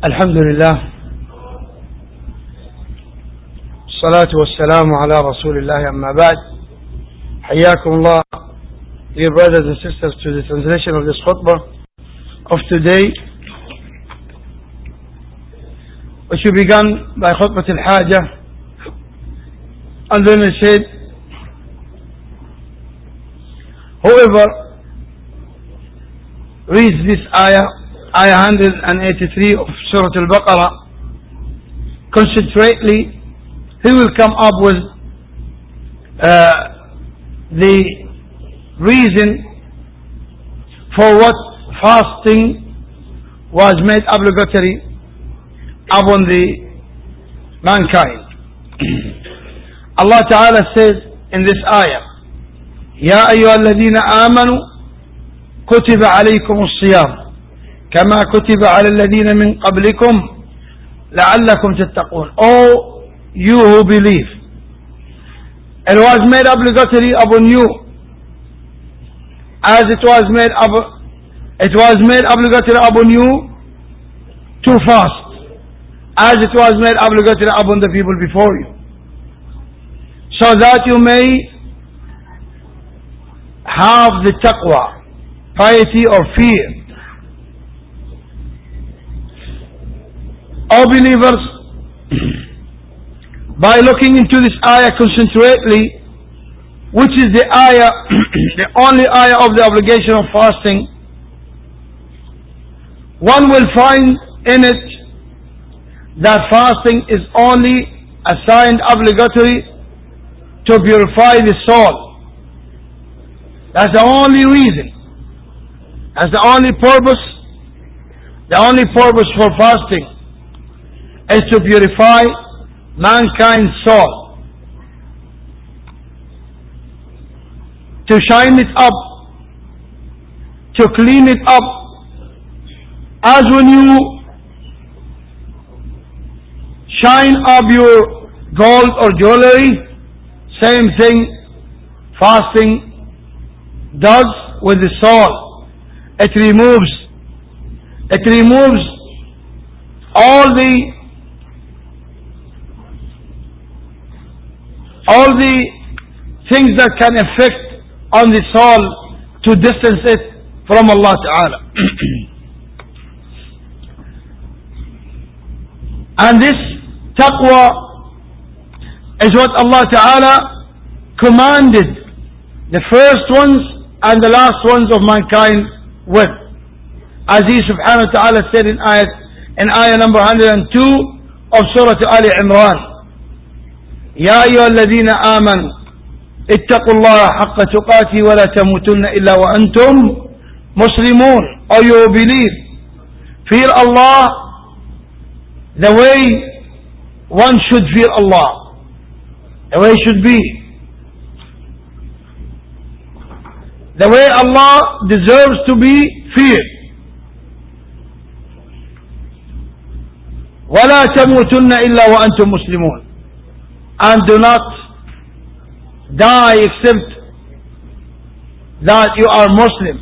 الحمد لله الصلاة والسلام على رسول الله أما بعد حياكم الله dear brothers and sisters to the translation of this khutbah of today which we began by khutbah al-hajah and then it said whoever reads this ayah 183 of Surah Al-Baqarah concentrately, he will come up with the reason for what fasting was made obligatory upon the mankind. Allah Ta'ala says in this ayah, يا أيها الذين آمنوا كتب عليكم الصيام كما كتب على الذين من قبلكم لعلكم تتقون. Oh, you who believe, it was made obligatory upon you as it was made obligatory upon you to fast, as it was made obligatory upon the people before you, so that you may have the taqwa, piety or fear. O believers, by looking into this ayah concentrately, which is the ayah, the only ayah of the obligation of fasting, one will find in it that fasting is only assigned obligatory to purify the soul. That's the only reason. That's the only purpose. The only purpose for fasting is to purify mankind's soul, to shine it up, to clean it up. As when you shine up your gold or jewelry, same thing fasting does with the soul. It removes all the things that can affect on the soul to distance it from Allah Ta'ala. And this taqwa is what Allah Ta'ala commanded the first ones and the last ones of mankind with. As He Subhanahu wa Ta'ala said in ayah number 102 of Surah Ali Imran, يا أيها الذين آمنوا اتقوا الله حق تقاته ولا تموتن إلا وأنتم مسلمون. Or you believe, fear Allah the way one should fear Allah, the way it should be, the way Allah deserves to be feared. ولا تموتن إلا وأنتم مسلمون. And do not die except that you are Muslim.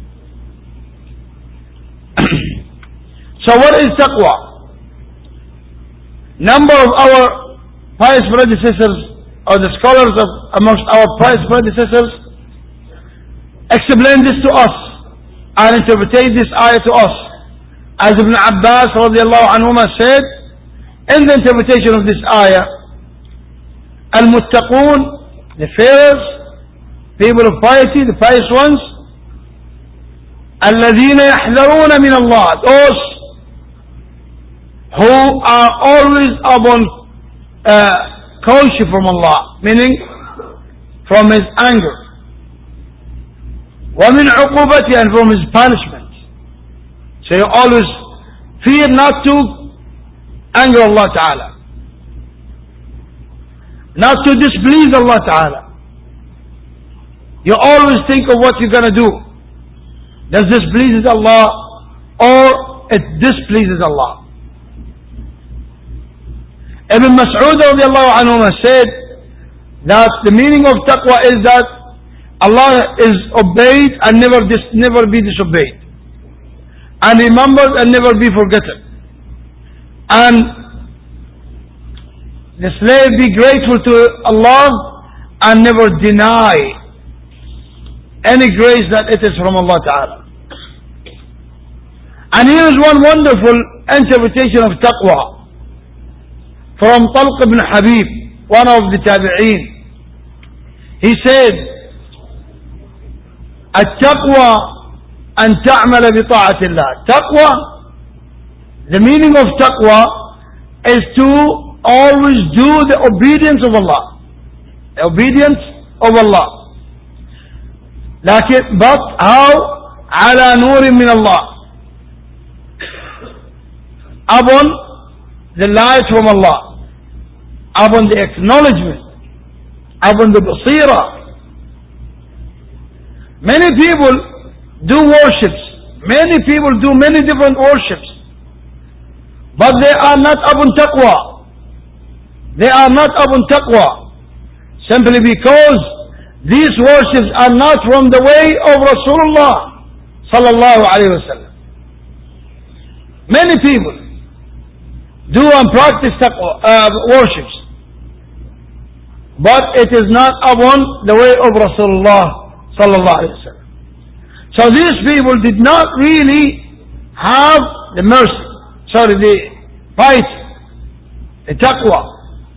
So what is taqwa? Number of our pious predecessors, or the scholars amongst our pious predecessors, explain this to us and interpret this ayah to us. As Ibn Abbas radiallahu anhuma said in the interpretation of this ayah, Al-Muttaqun, the fearers, people of piety, the pious ones, الَّذِينَ يَحْذَرُونَ مِنَ اللَّهِ, those who are always upon caution from Allah, meaning from His anger, وَمِنْ عُقُوبَتِهِ, and from His punishment. So you always fear not to anger Allah Ta'ala, not to displease Allah Ta'ala. You always think of what you're going to do. Does this please Allah or it displeases Allah? Ibn Mas'ud radiallahu anhu said that the meaning of taqwa is that Allah is obeyed and never be disobeyed, and remembered and never be forgotten. and the slave be grateful to Allah and never deny any grace that it is from Allah Ta'ala. And here is one wonderful interpretation of taqwa from Talq ibn Habib, one of the tabi'een. He said, التقوى أن تعمل بطاعة الله. Taqwa, the meaning of taqwa is to always do the obedience of Allah. The obedience of Allah. لكن but how? على نور من الله. Upon the light from Allah. Upon the acknowledgement. Upon the basira. Many people do worships. Many people do many different worships. But they are not upon taqwa. They are not upon taqwa. Simply because these worships are not from the way of Rasulullah sallallahu alayhi wa sallam. Many people do and practice taqwa, worships. But it is not upon the way of Rasulullah sallallahu alayhi wa sallam. So these people did not really have the mercy, the piety, the taqwa.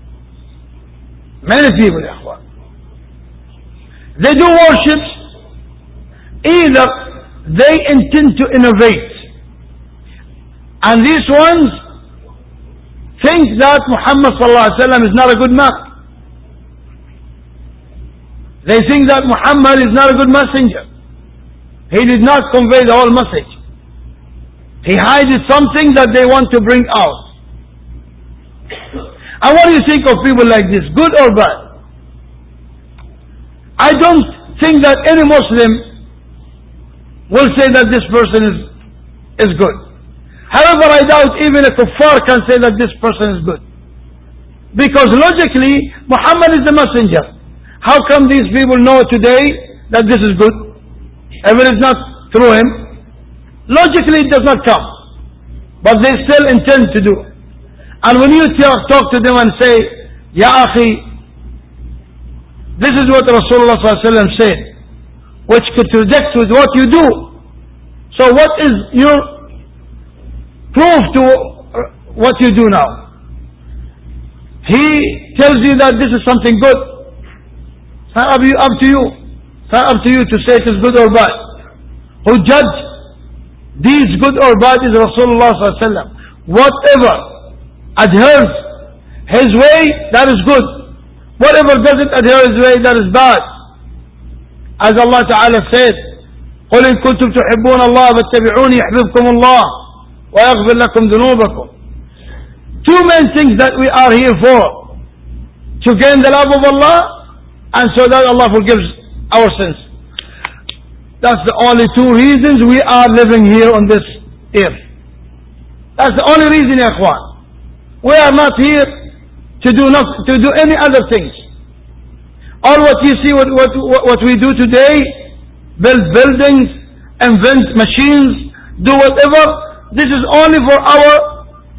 Many people, ikhwan. They do worships, either they intend to innovate. And these ones think that Muhammad sallallahu alaihi wasallam is not a good man. They think that Muhammad is not a good messenger. He did not convey the whole message. He hides something that they want to bring out. And what do you think of people like this, good or bad? I don't think that any Muslim will say that this person is good. However, I doubt even a kuffar can say that this person is good. Because logically, Muhammad is the messenger. How come these people know today that this is good? If it is not through him, logically it does not come. But they still intend to do. And when you talk to them and say, Ya akhi, this is what Rasulullah ﷺ said, which contradicts with what you do. So what is your proof to what you do now? He tells you that this is something good. It's not up to you. It's not up to you to say it is good or bad. Who judge these good or bad is Rasulullah ﷺ. Whatever adheres his way, that is good. Whatever doesn't adhere his way, that is bad. As Allah Ta'ala said, قُلْ إِن كُنْتُمْ تُحِبُّونَ اللَّهَ فَاتَّبِعُونِي يُحْبِبْكُمُ اللَّهُ وَيَغْفِرْ لَكُمْ ذُنُوبَكُمْ. Two main things that we are here for: to gain the love of Allah, and so that Allah forgives our sins. That's the only two reasons we are living here on this earth. That's the only reason, ya ikhwan. We are not here to do any other things. All what you see, what we do today, build buildings, invent machines, do whatever, this is only for our,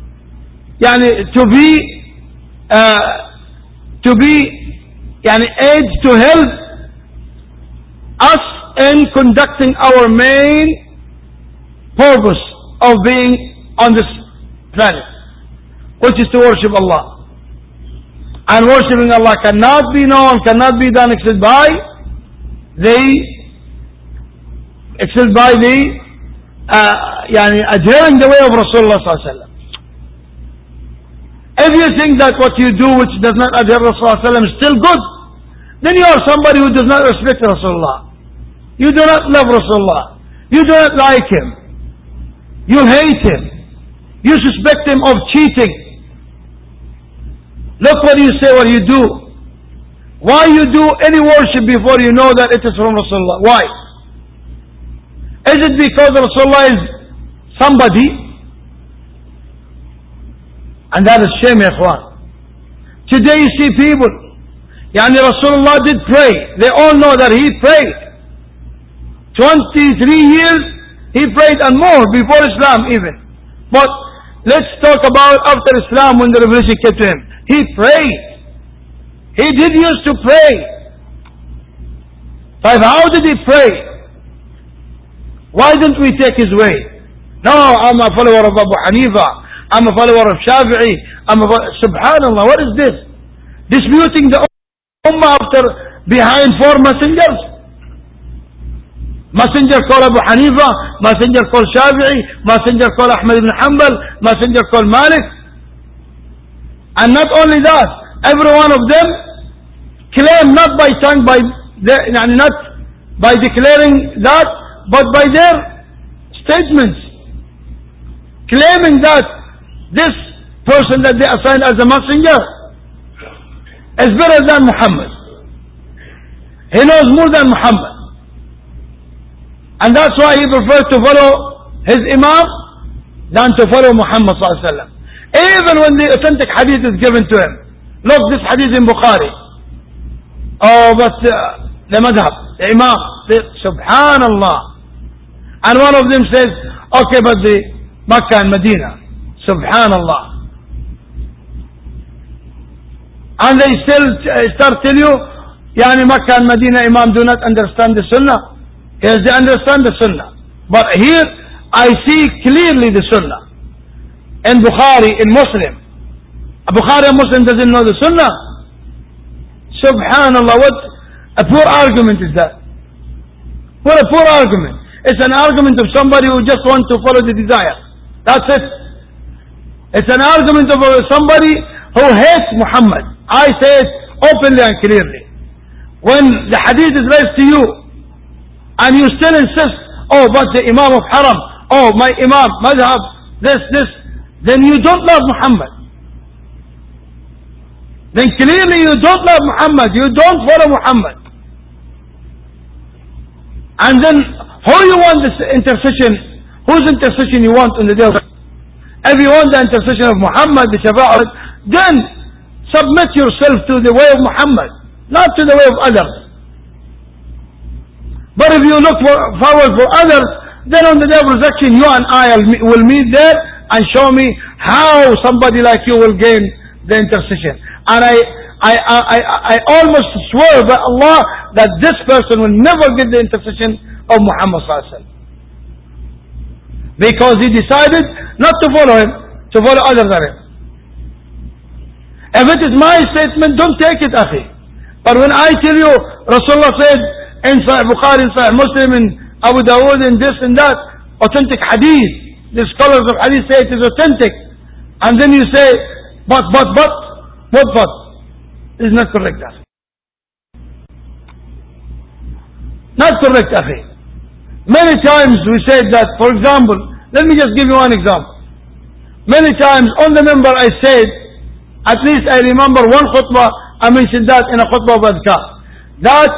to be aids to help us in conducting our main purpose of being on this planet, which is to worship Allah. And worshipping Allah cannot be known, cannot be done except by the adhering the way of Rasulullah sallallahu alaihi wasallam. If you think that what you do which does not adhere to Rasulullah sallallahu alaihi wasallam is still good, then you are somebody who does not respect Rasulullah. You do not love Rasulullah. You do not like him. You hate him. You suspect him of cheating. Look what you say, what you do. Why you do any worship before you know that it is from Rasulullah? Why? Is it because Rasulullah is somebody? And that is shame, ya ikhwan. Today you see people, Rasulullah did pray. They all know that he prayed. 23 years he prayed and more before Islam even. But let's talk about after Islam when the revelation came to him. He prayed. He did used to pray. But how did he pray? Why didn't we take his way? No, I'm a follower of Abu Hanifa. I'm a follower of Shafi'i. Subhanallah, what is this? Disputing the Ummah after behind four messengers. Messenger called Abu Hanifa, messenger called Shafi'i, messenger called Ahmad ibn Hanbal, messenger called Malik. And not only that, every one of them claim not by tongue, not by declaring that, but by their statements, claiming that this person that they assigned as a messenger is better than Muhammad. He knows more than Muhammad. And that's why he prefers to follow his Imam than to follow Muhammad sallallahu alaihi wasallam. Even when the authentic hadith is given to him. Look, this hadith in Bukhari. Oh, but the madhab, the Imam, subhanallah. And one of them says, okay, but the Makkah and Medina, subhanallah. And they still start tell you, Yani Makkah and Medina Imam do not understand the Sunnah. Yes, they understand the Sunnah. But here, I see clearly the Sunnah. In Bukhari, in Muslim. A Bukhari and Muslim doesn't know the Sunnah. Subhanallah, what a poor argument is that. What a poor argument. It's an argument of somebody who just wants to follow the desire. That's it. It's an argument of somebody who hates Muhammad. I say it openly and clearly. When the hadith is raised to you, and you still insist, oh, but the Imam of Haram, oh, my Imam, Madhab, this, then you don't love Muhammad. Then clearly you don't love Muhammad, you don't follow Muhammad. And then, who you want this intercession, whose intercession you want on the day of If you want the intercession of Muhammad, the Shafa'at, then submit yourself to the way of Muhammad, not to the way of others. But if you look forward for others, then on the day of resurrection, you and I will meet there and show me how somebody like you will gain the intercession. And I almost swear by Allah that this person will never get the intercession of Muhammad sallallahu alaihi wasallam, because he decided not to follow him, to follow others than him. If it is my statement, don't take it, akhi. But when I tell you, Rasulullah said, in Sahih Bukhari, in Sahih Muslim, in Abu Dawood, in this and that, authentic hadith. The scholars of hadith say it is authentic. And then you say, but, is not correct, akhi. Not correct, akhi. Many times we said that, for example, let me just give you one example. Many times on the member I said, at least I remember one khutbah, I mentioned that in a khutbah of adhkar, that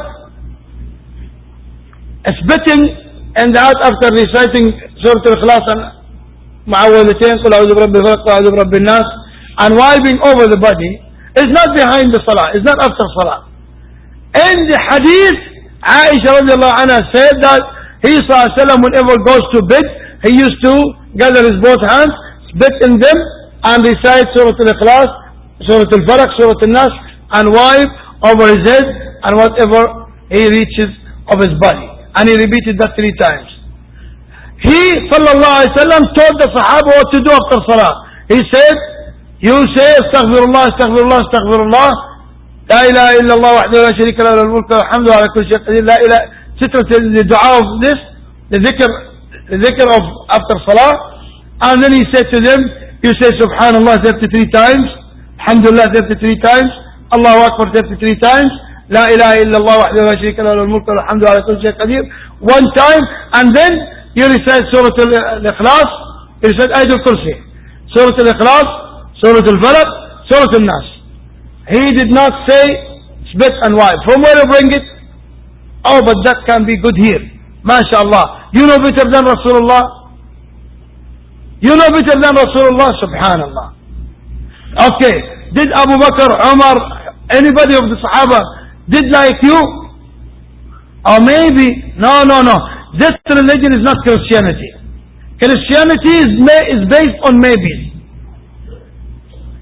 spitting and that after reciting Surah Al-Ikhlas and Mu'awwidhatayn, Qul a'udhu bi rabbil falaq, Qul a'udhu bi rabbin nas, and wiping over the body is not behind the salah, is not after salah. In the hadith, Aisha radiallahu anha said that he sallallahu alayhi wa sallam, whenever goes to bed, he used to gather his both hands, spit in them, and recite Surah Al-Ikhlas, Surah Al-Falaq, Surah Al-Nas, and wipe over his head and whatever he reaches of his body. And he repeated that 3 times. He, sallallahu alayhi wa sallam, told the Sahaba what to do after salah. He said, you say, astaghfirullah, astaghfirullah, astaghfirullah, la ilaha illallah wahdahu la sharika lahu lahul mulku wa hamdu ala kulli shay'in qadir, la ilaha, the dua of this, the dhikr of after salah. And then he said to them, you say subhanallah 33 times, alhamdulillah 33 times, Allahu Akbar 33 times, La ilaha illallah wahdahu la sharika lahu lahul mulku wa hamdu ala kulli shay'in qadir, 1 time, and then you recite Surah Al-Ikhlas, you recite Ayatul Kursi, Surah Al-Ikhlas, Surah Al-Falaq, Surah Al-Nas. He did not say spit and wipe. From where you bring it? Oh, but that can be good here. MashaAllah. You know better than Rasulullah? You know better than Rasulullah? Subhanallah. Okay. Did Abu Bakr, Umar, anybody of the Sahaba did like you? Or maybe, no. This religion is not Christianity. Christianity is based on maybes.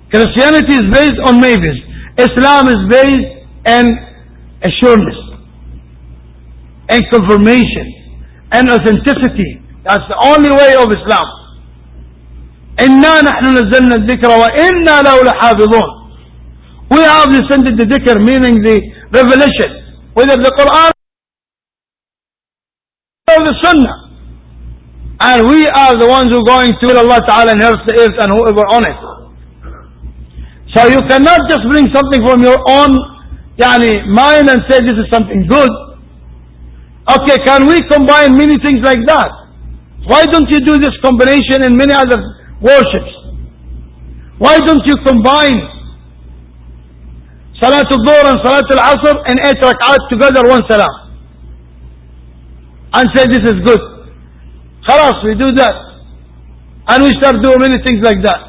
Christianity is based on maybes. Islam is based in assurance, and confirmation, and authenticity. That's the only way of Islam. إِنَّا نَحْنُ نَزَّلْنَا الذِّكْرَ وَإِنَّا لَهُ لَحَافِظُونَ. We have descended the dhikr, meaning the revelation, whether the Quran or the Sunnah. And we are the ones who are going to Allah Ta'ala inherits the earth and whoever on it. So you cannot just bring something from your own mind and say this is something good. Okay, can we combine many things like that? Why don't you do this combination in many other worships? Why don't you combine Salat al-Dhuhr and Salat al-Asr in 8 rak'at together, one salam, and say this is good? Khalas, we do that. And we start doing many things like that.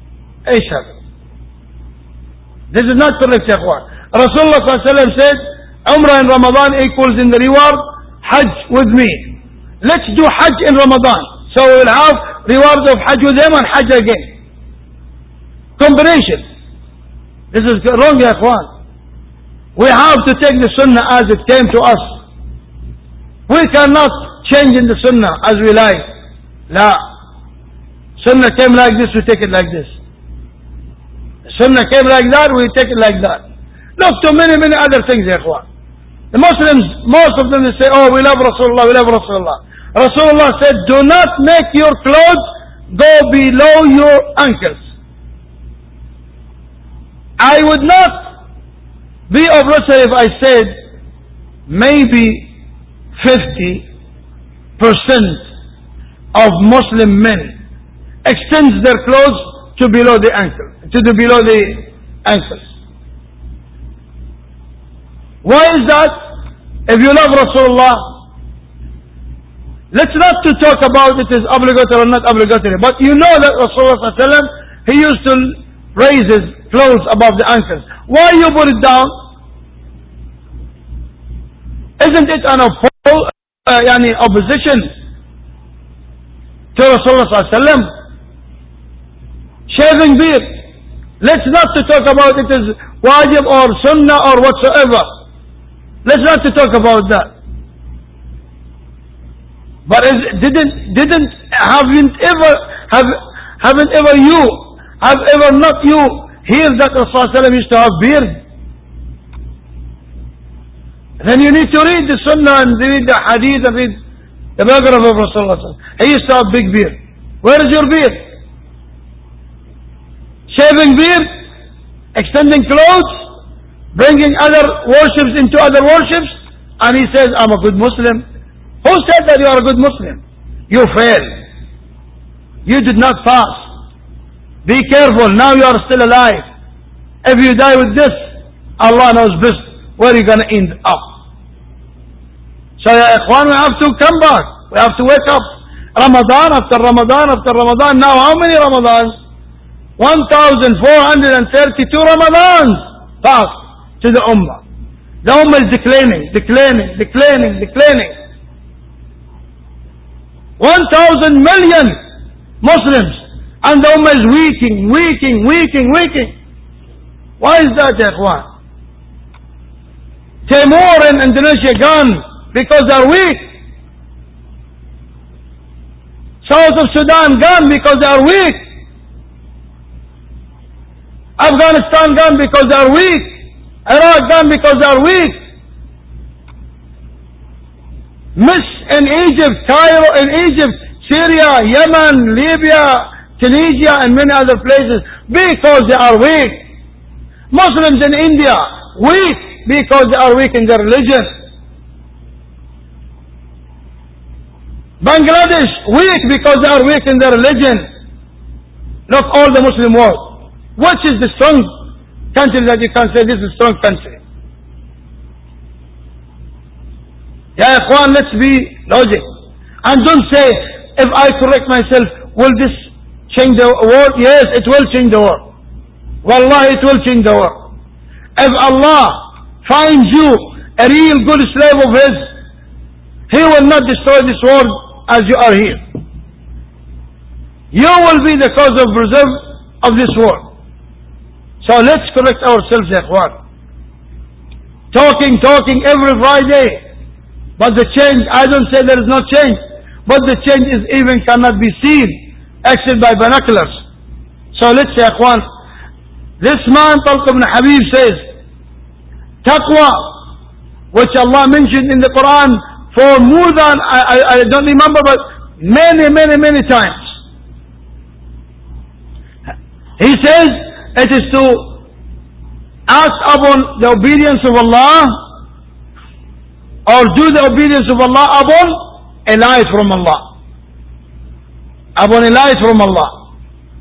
This is not correct, ya ikhwan. Rasulullah ﷺ said, Umrah in Ramadan equals in the reward Hajj with me. Let's do Hajj in Ramadan. So we will have reward of Hajj with him and Hajj again. Combination. This is wrong, ya ikhwan. We have to take the Sunnah as it came to us. We cannot change in the Sunnah as we like. La. Sunnah came like this, we take it like this. The Sunnah came like that, we take it like that. Look to many other things, ya ikhwan. The Muslims, most of them, they say, oh, we love Rasulullah, we love Rasulullah. Rasulullah said, do not make your clothes go below your ankles. I would not be oppressive if I said maybe 50% of Muslim men extends their clothes to below the ankles. Why is that? If you love Rasulullah, let's not to talk about it is obligatory or not obligatory, but you know that Rasulullah ﷺ, he used to raise his clothes above the ankles. Why you put it down? Isn't it an opposition to Rasulullah ﷺ? Shaving beard. Let's not to talk about it as wajib or sunnah or whatsoever. Let's not to talk about that. But haven't ever not you hear that Rasulullah used to have beard? Then you need to read the Sunnah and read the Hadith and read the biography of Rasulullah. He used to have big beard. Where is your beard? Shaving beard, extending clothes, bringing other worships into other worships, and he says, I'm a good Muslim. Who said that you are a good Muslim? You failed. You did not pass. Be careful, now you are still alive. If you die with this, Allah knows best where you're going to end up. So ya ikhwan, we have to come back. We have to wake up. Ramadan after Ramadan after Ramadan. Now how many Ramadans? 1,432 Ramadans passed to the Ummah. The Ummah is declining. 1,000 million Muslims, and the Ummah is weakening. Why is that, ya ikhwan? Timor in Indonesia gone because they are weak. South of Sudan gone because they are weak. Afghanistan gone because they are weak. Iraq gone because they are weak. Miss in Egypt, Cairo in Egypt, Syria, Yemen, Libya, Tunisia and many other places because they are weak. Muslims in India, weak because they are weak in their religion. Bangladesh, weak because they are weak in their religion. Look, all the Muslim world. Which is the strong country that you can say this is a strong country? Ya ikhwan, let's be logic. And don't say, if I correct myself, will this change the world? Yes, it will change the world. Wallahi, it will change the world. If Allah finds you a real good slave of His, He will not destroy this world as you are here. You will be the cause of preserve of this world. So let's correct ourselves, ya ikhwan. Talking every Friday. But the change, I don't say there is no change. But the change is even cannot be seen except by binoculars. So let's say, ikhwan, this man, Talq ibn Habib says, taqwa, which Allah mentioned in the Quran for more than, I don't remember, but many times. He says, it is to act upon the obedience of Allah, or do the obedience of Allah upon a light from Allah. Upon a light from Allah.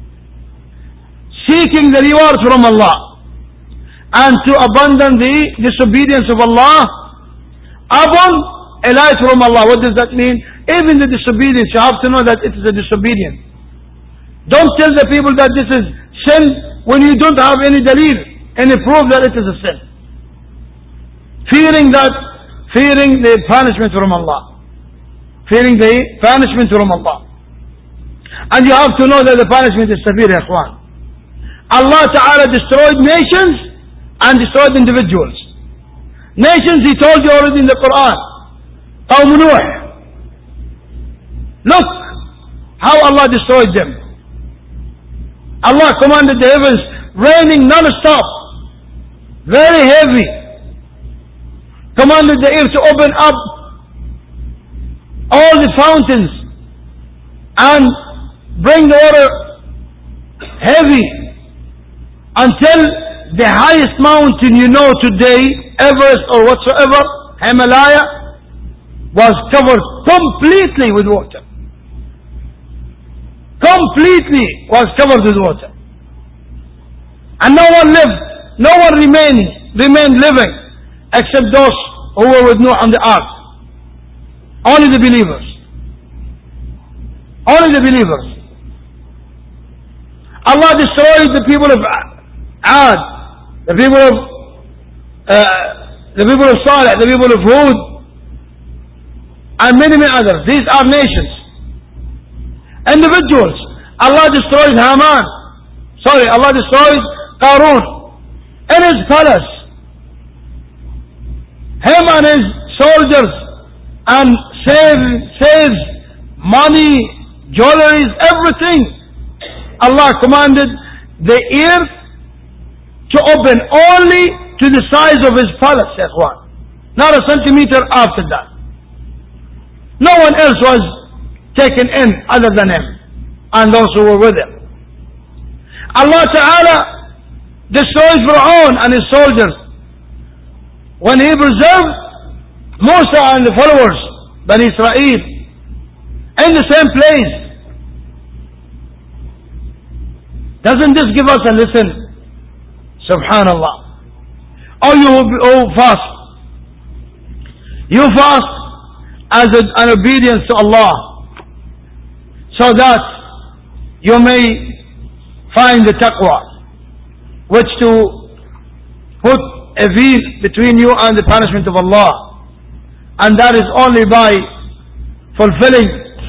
Seeking the reward from Allah. And to abandon the disobedience of Allah upon a light from Allah. What does that mean? Even the disobedience, you have to know that it is a disobedience. Don't tell the people that this is sin when you don't have any dalil, any proof that it is a sin. Fearing the punishment from Allah. Fearing the punishment from Allah. And you have to know that the punishment is severe, ya ikhwan. Allah Ta'ala destroyed nations and destroyed individuals. Nations, He told you already in the Quran. Qawm Nuh. Look how Allah destroyed them. Allah commanded the heavens raining non-stop, very heavy. Commanded the earth to open up all the fountains and bring the water heavy until the highest mountain you know today, Everest or whatsoever, Himalaya, was covered completely with water. Completely was covered with water. And no one lived, no one remained living except those who were with Noah on the ark. Only the believers. Only the believers. Allah destroyed the people of Ad, the people of Saleh, the people of Hud, and many others. These are nations. Individuals. Allah destroyed Haman. Allah destroyed Qarun in his palace. Him and his soldiers, and saves, money, jewelries, everything. Allah commanded the earth to open only to the size of his palace, ikhwan. Not a centimeter after that. No one else was taken in other than him and those who were with him. Allah Ta'ala destroyed Fir'aun and his soldiers when He preserved Musa and the followers, Bani Israel, in the same place. Doesn't this give us a lesson? Subhanallah. Oh, you fast. You fast as an obedience to Allah, so that you may find the taqwa, which to put a veil between you and the punishment of Allah. And that is only by fulfilling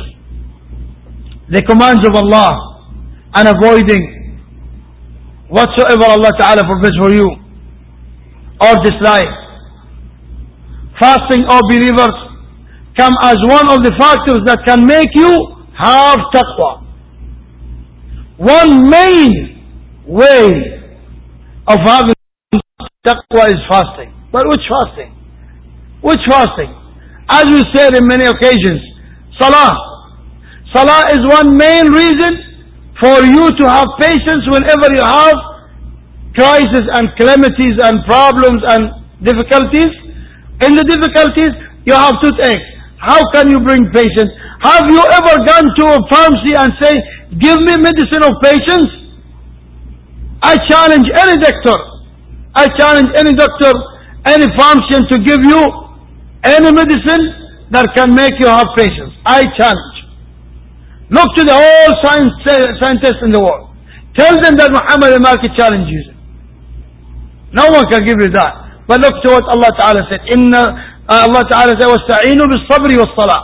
the commands of Allah and avoiding whatsoever Allah Ta'ala forbids for you or dislike. Fasting, O believers, come as one of the factors that can make you have taqwa. One main way of having taqwa is fasting. But which fasting? Which fasting? As we said in many occasions, Salah. Salah is one main reason for you to have patience whenever you have crises and calamities and problems and difficulties. In the difficulties, you have toothache. How can you bring patience? Have you ever gone to a pharmacy and say, give me medicine of patience? I challenge any doctor. I challenge any doctor, any pharmacist to give you any medicine that can make you have patience. I challenge. Look to the whole scientists in the world. Tell them that Muhammad al-Malki challenges you. No one can give you that. But look to what Allah Ta'ala said. Allah Ta'ala said, وَاسْتَعِينُوا بِالصَّبْرِ وَالصَّلَاةِ.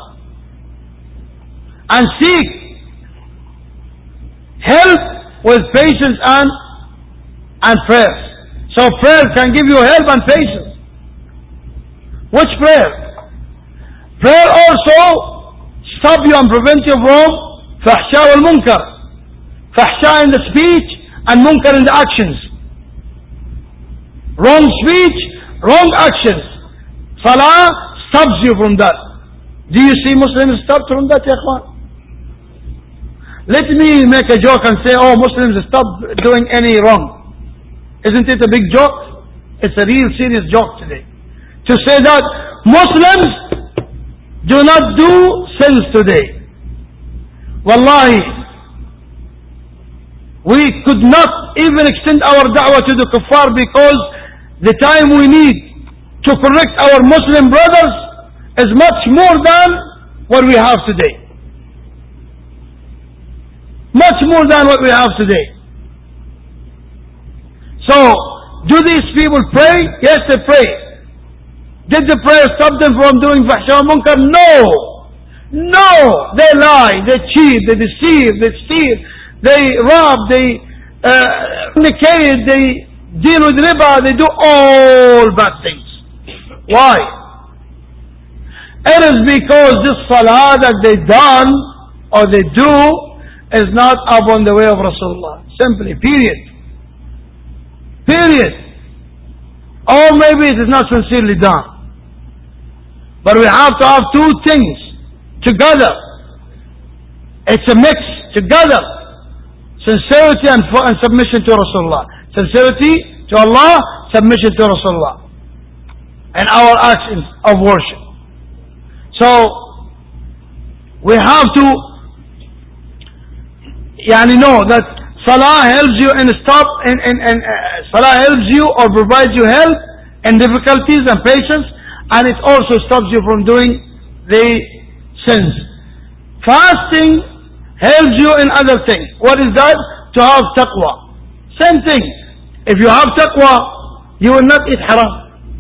And seek help with patience and and prayers. So prayer can give you help and patience. Which prayer? Prayer also stop you and prevent you from fahsha wal munkar. Fahsha in the speech and munkar in the actions. Wrong speech, wrong actions. Salah stops you from that. Do you see Muslims stopped from that, ya ikhwan? Let me make a joke and say, oh, Muslims stop doing any wrong. Isn't it a big joke? It's a real serious joke today. To say that Muslims do not do sins today. Wallahi, we could not even extend our da'wah to the kuffar because the time we need to correct our Muslim brothers is much more than what we have today. Much more than what we have today. So, do these people pray? Yes, they pray. Did the prayer stop them from doing fahsha wa munkar? No. No. They lie, they cheat, they deceive, they steal, they rob, they fornicate, they deal with riba, they do all bad things. Why? It is because this salah that they done or they do is not upon the way of Rasulullah. Simply, period. Period. Or maybe it is not sincerely done. But we have to have two things together. It's a mix together. Sincerity and submission to Rasulullah. Sincerity to Allah, submission to Rasulullah. And our actions of worship. So, we have to know that Salah helps you and Salah helps you or provides you help in difficulties and patience, and it also stops you from doing the sins. Fasting helps you in other things. What is that? To have taqwa. Same thing. If you have taqwa, you will not eat haram.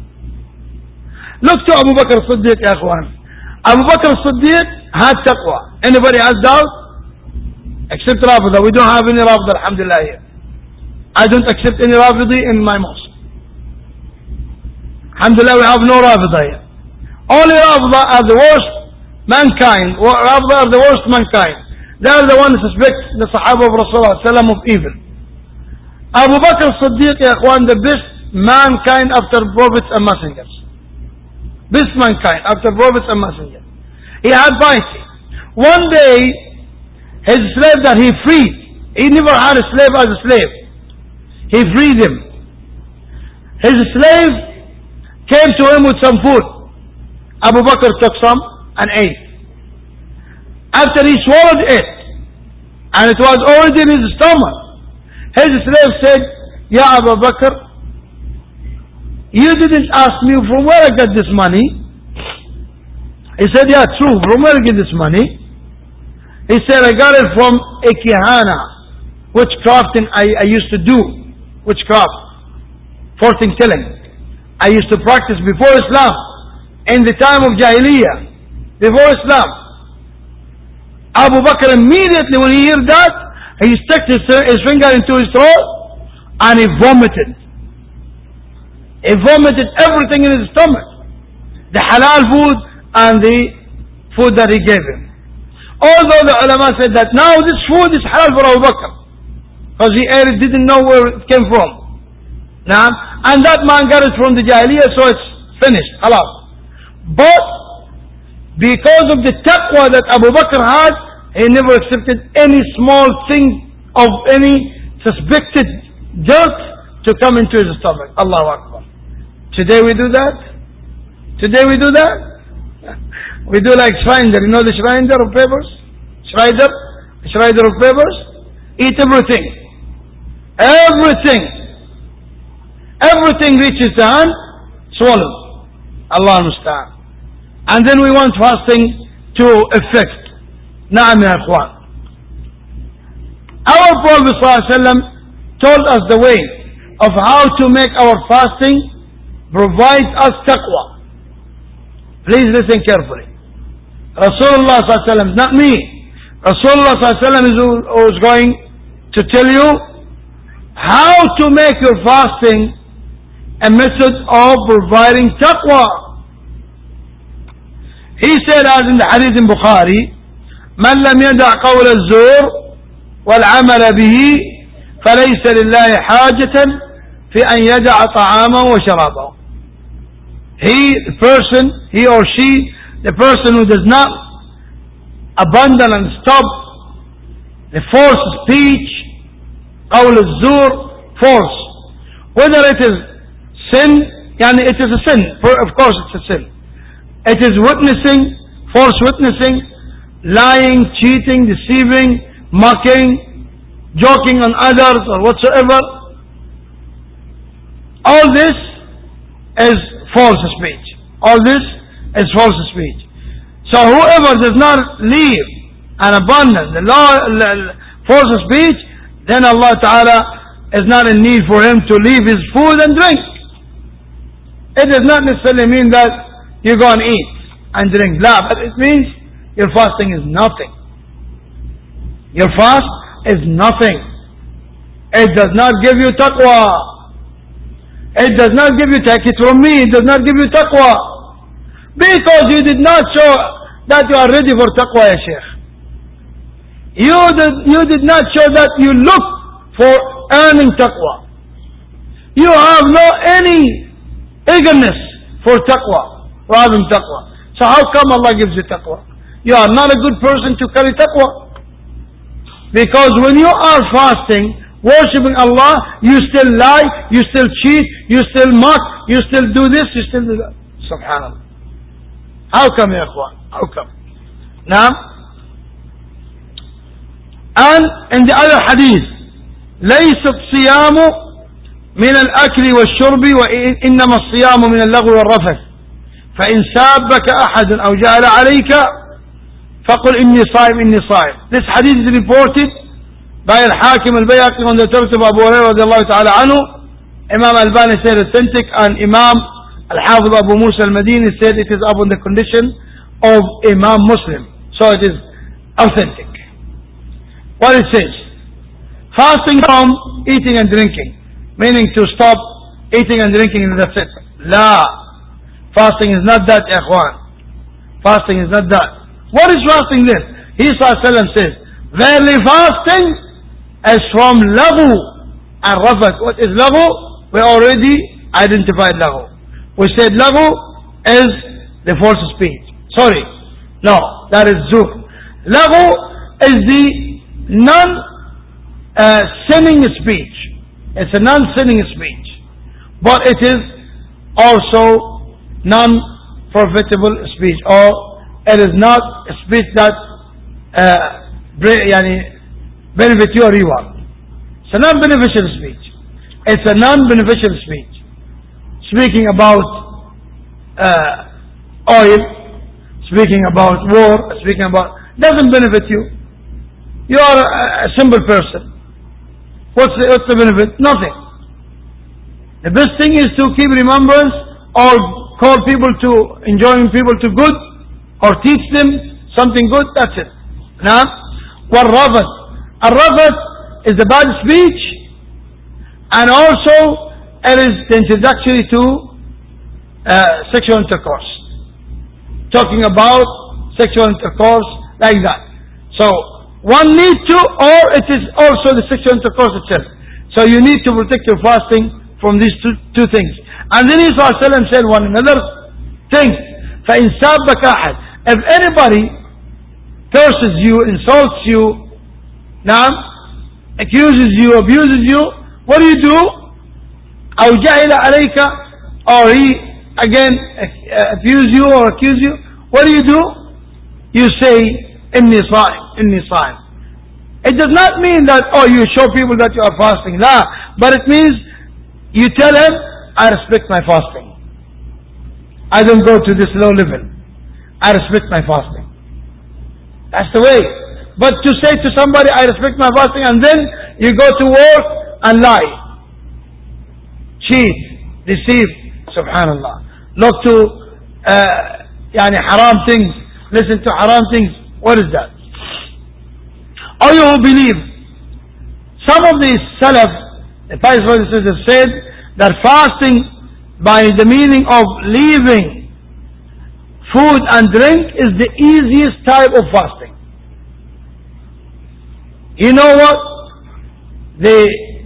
Look to Abu Bakr as-Siddiq, ya akhwan. Abu Bakr as-Siddiq had taqwa. Anybody has doubt? Except Rafida. We don't have any Rafida, alhamdulillah, here. I don't accept any Rafidi in my mosque. Alhamdulillah, we have no Rafida here. Only Rafida are the worst mankind. Rafida are the worst mankind. They are the ones who suspect the Sahaba of Rasulullah of evil. Abu Bakr as-Siddiq, ya akhwan, the best mankind after prophets and messengers. Best mankind after prophets and messengers. He had piety. One day, his slave that he freed, he never had a slave as a slave. He freed him. His slave came to him with some food. Abu Bakr took some and ate. After he swallowed it, and it was already in his stomach, his slave said, Ya Abu Bakr, you didn't ask me from where I got this money. He said, yeah, true, from where I get this money? He said, I got it from a kihana, witchcrafting I used to do, witchcraft, fortune telling. I used to practice before Islam, in the time of Jahiliyyah, before Islam. Abu Bakr immediately when he heard that, he stuck his finger into his throat and he vomited. He vomited everything in his stomach. The halal food and the food that he gave him. Although the ulama said that now this food is halal for Abu Bakr. Because he ate it, didn't know where it came from. Now, and that man got it from the Jahiliyyah, so it's finished. Halal. But, because of the taqwa that Abu Bakr had, he never accepted any small thing of any suspected dirt to come into his stomach. Allahu Akbar. Today we do that? Today we do that? We do like Schreider. You know the Schreider of papers? Schreider of papers? Eat everything. Everything. Everything reaches the hand, swallow. Allah musta'an. And then we want fasting to effect. Na'am ya akhwan. Our Prophet ﷺ told us the way of how to make our fasting provide us taqwa. Please listen carefully. Rasulullah ﷺ, not me. Rasulullah ﷺ is going to tell you how to make your fasting a method of providing taqwa. He said, as in the hadith in Bukhari, من لم يدع قول الزور والعمل به فليس لله حاجة في أن يدع طعامه وشرابه. He or she, the person who does not abandon and stop the false speech, قول الزور, false, whether it is sin, يعني it is a sin, of course it's a sin. It is witnessing, false witnessing, lying, cheating, deceiving, mocking, joking on others or whatsoever. All this is false speech. All this is false speech. So whoever does not leave and abandon the false speech, then Allah Ta'ala is not in need for him to leave his food and drink. It does not necessarily mean that you go and eat and drink. But it means your fasting is nothing. Your fast is nothing. It does not give you taqwa. It does not give you, take it from me, it does not give you taqwa. Because you did not show that you are ready for taqwa, ya Shaykh. You did not show that you look for earning taqwa. You have no any eagerness for taqwa, for having taqwa. So how come Allah gives you taqwa? You are not a good person to carry taqwa. Because when you are fasting, worshipping Allah, you still lie, you still cheat, you still mock, you still do this, you still do that. Subhanallah. How come, ya ikhwan? How come? Now, and in the other hadith, ليس الصيام من الأكل والشرب وإنما الصيام من اللغو والرفث فإن سابك أحد أو جعل عليك فقل إني صائم إني صائم. This hadith is reported by Al-Hakim Al-Bayhaqi on the authority of Abu Hurairah radiallahu ta'ala anhu. Imam Al-Bani said authentic, and Imam Al-Hafiz Abu Musa Al-Madini said it is upon the condition of Imam Muslim. So it is authentic. What it says, fasting from eating and drinking, meaning to stop eating and drinking and that's it. La. Fasting is not that, ikhwan. Fasting is not that. What is fasting then? He says, verily fasting is from laghu and rafath. What is laghu? We already identified laghu. We said laghu is the false speech. Sorry. No, that is zur. Laghu is the non-sinning speech. It's a non-sinning speech. But it is also non-profitable speech, or it is not a speech that benefit you or you are. It's a non-beneficial speech. It's a non-beneficial speech. Speaking about oil, speaking about war, speaking about, doesn't benefit you. You are a simple person. What's the benefit? Nothing. The best thing is to keep remembrance or call people to, enjoying people to good, or teach them something good, that's it. Now, والرفث. الرفث is the bad speech, and also it is the introductory to sexual intercourse. Talking about sexual intercourse like that. So, one needs to, or it is also the sexual intercourse itself. So you need to protect your fasting from these two things. And then He said one another thing. فَإِنْ سَابَّكَ أَحَدٍ. If anybody curses you, insults you, now accuses you, abuses you, what do you do? أَوْ جَعِلَ عَلَيْكَ, or he again abuse you or accuse you, what do? You say, إِنِّي صَائِمٌ, إِنِّي صَائِمٌ. It does not mean that, oh, you show people that you are fasting. La. But it means you tell him, I respect my fasting. I don't go to this low level. I respect my fasting. That's the way. But to say to somebody, I respect my fasting, and then you go to work and lie, cheat, deceive, subhanallah. Look to haram things, listen to haram things. What is that? Or you who believe, some of these Salaf, The pious brothers and sisters said that fasting by the meaning of leaving food and drink is the easiest type of fasting. You know what? The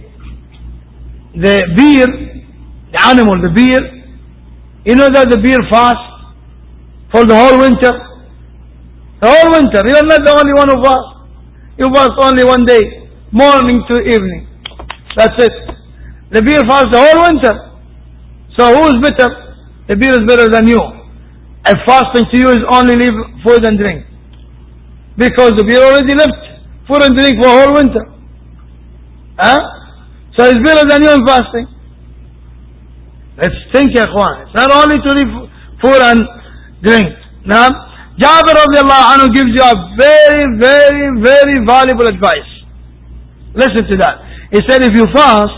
beer, the animal, the beer, you know that the beer fasts for the whole winter? The whole winter. You're not the only one who fasts. You fast only one day, morning to evening. That's it. The beer fasts the whole winter. So who is better? The beer is better than you. If fasting to you is only leave food and drink. Because the beer already left food and drink for a whole winter. Huh? So it's better than you in fasting. Let's think, ya Ikhwan. It's not only to leave food and drink. Now, Jabir radiallahu anhu gives you a very, very, very valuable advice. Listen to that. He said if you fast,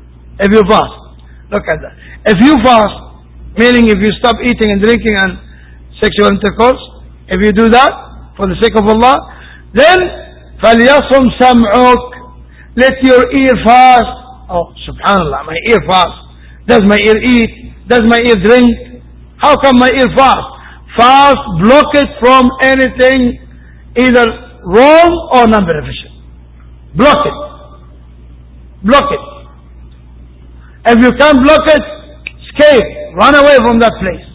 look at that. If you fast, meaning if you stop eating and drinking and sexual intercourse, if you do that for the sake of Allah, then فَلْيَصُمْ سَمْعُكَ, let your ear fast. Oh, subhanallah, my ear fast. Does my ear eat? Does my ear drink? How come my ear fast? Fast, block it from anything either wrong or non-beneficial. Block it. Block it. If you can't block it, escape. Run away from that place.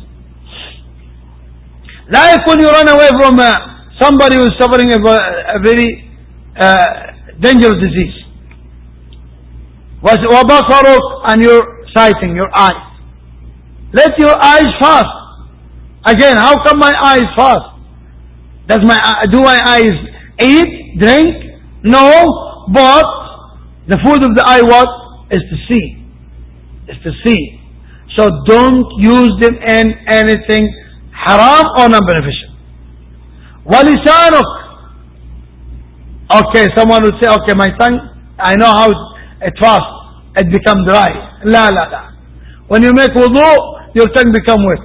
Like when you run away from somebody who is suffering a very dangerous disease. وَبَصَرُكَ, and your sighting, your eyes. Let your eyes fast. Again, how come my eyes fast? Do my eyes eat, drink? No, but the food of the eye what? Is to see. Is to see. So don't use them in anything haram or non-beneficial. وَلِسَانُكَ, okay, someone will say, okay, my tongue, I know how it fasts. It becomes dry. La, la, la. When you make wudu, your tongue become wet.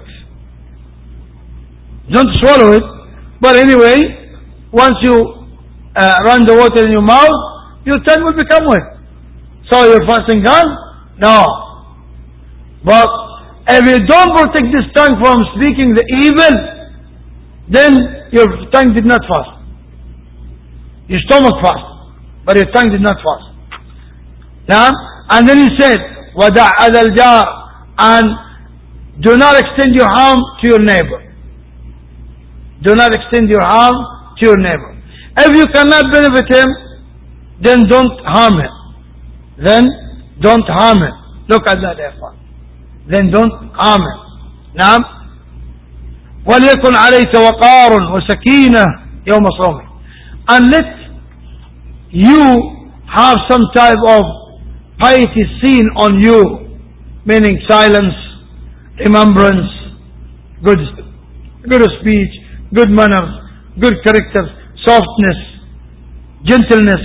Don't swallow it. But anyway, once you run the water in your mouth, your tongue will become wet. So your fasting gone? No. But if you don't protect this tongue from speaking the evil, then your tongue did not fast. Your stomach fast, but your tongue did not fast. Now, and then he said, وَدَعْ عَلَى الْجَارِ, and do not extend your harm to your neighbor. Do not extend your harm to your neighbor. If you cannot benefit him, then don't harm him. Then don't harm him. Look at that, ikhwan. Then don't harm him. Now, وَلْيَكُنْ عَلَيْكَ وَقَارٌ وَسَكِينَةٌ يَوْمَ صَوْمِكَ, and let you have some type of piety seen on you, meaning silence, remembrance, good speech, good manners, good character, softness, gentleness,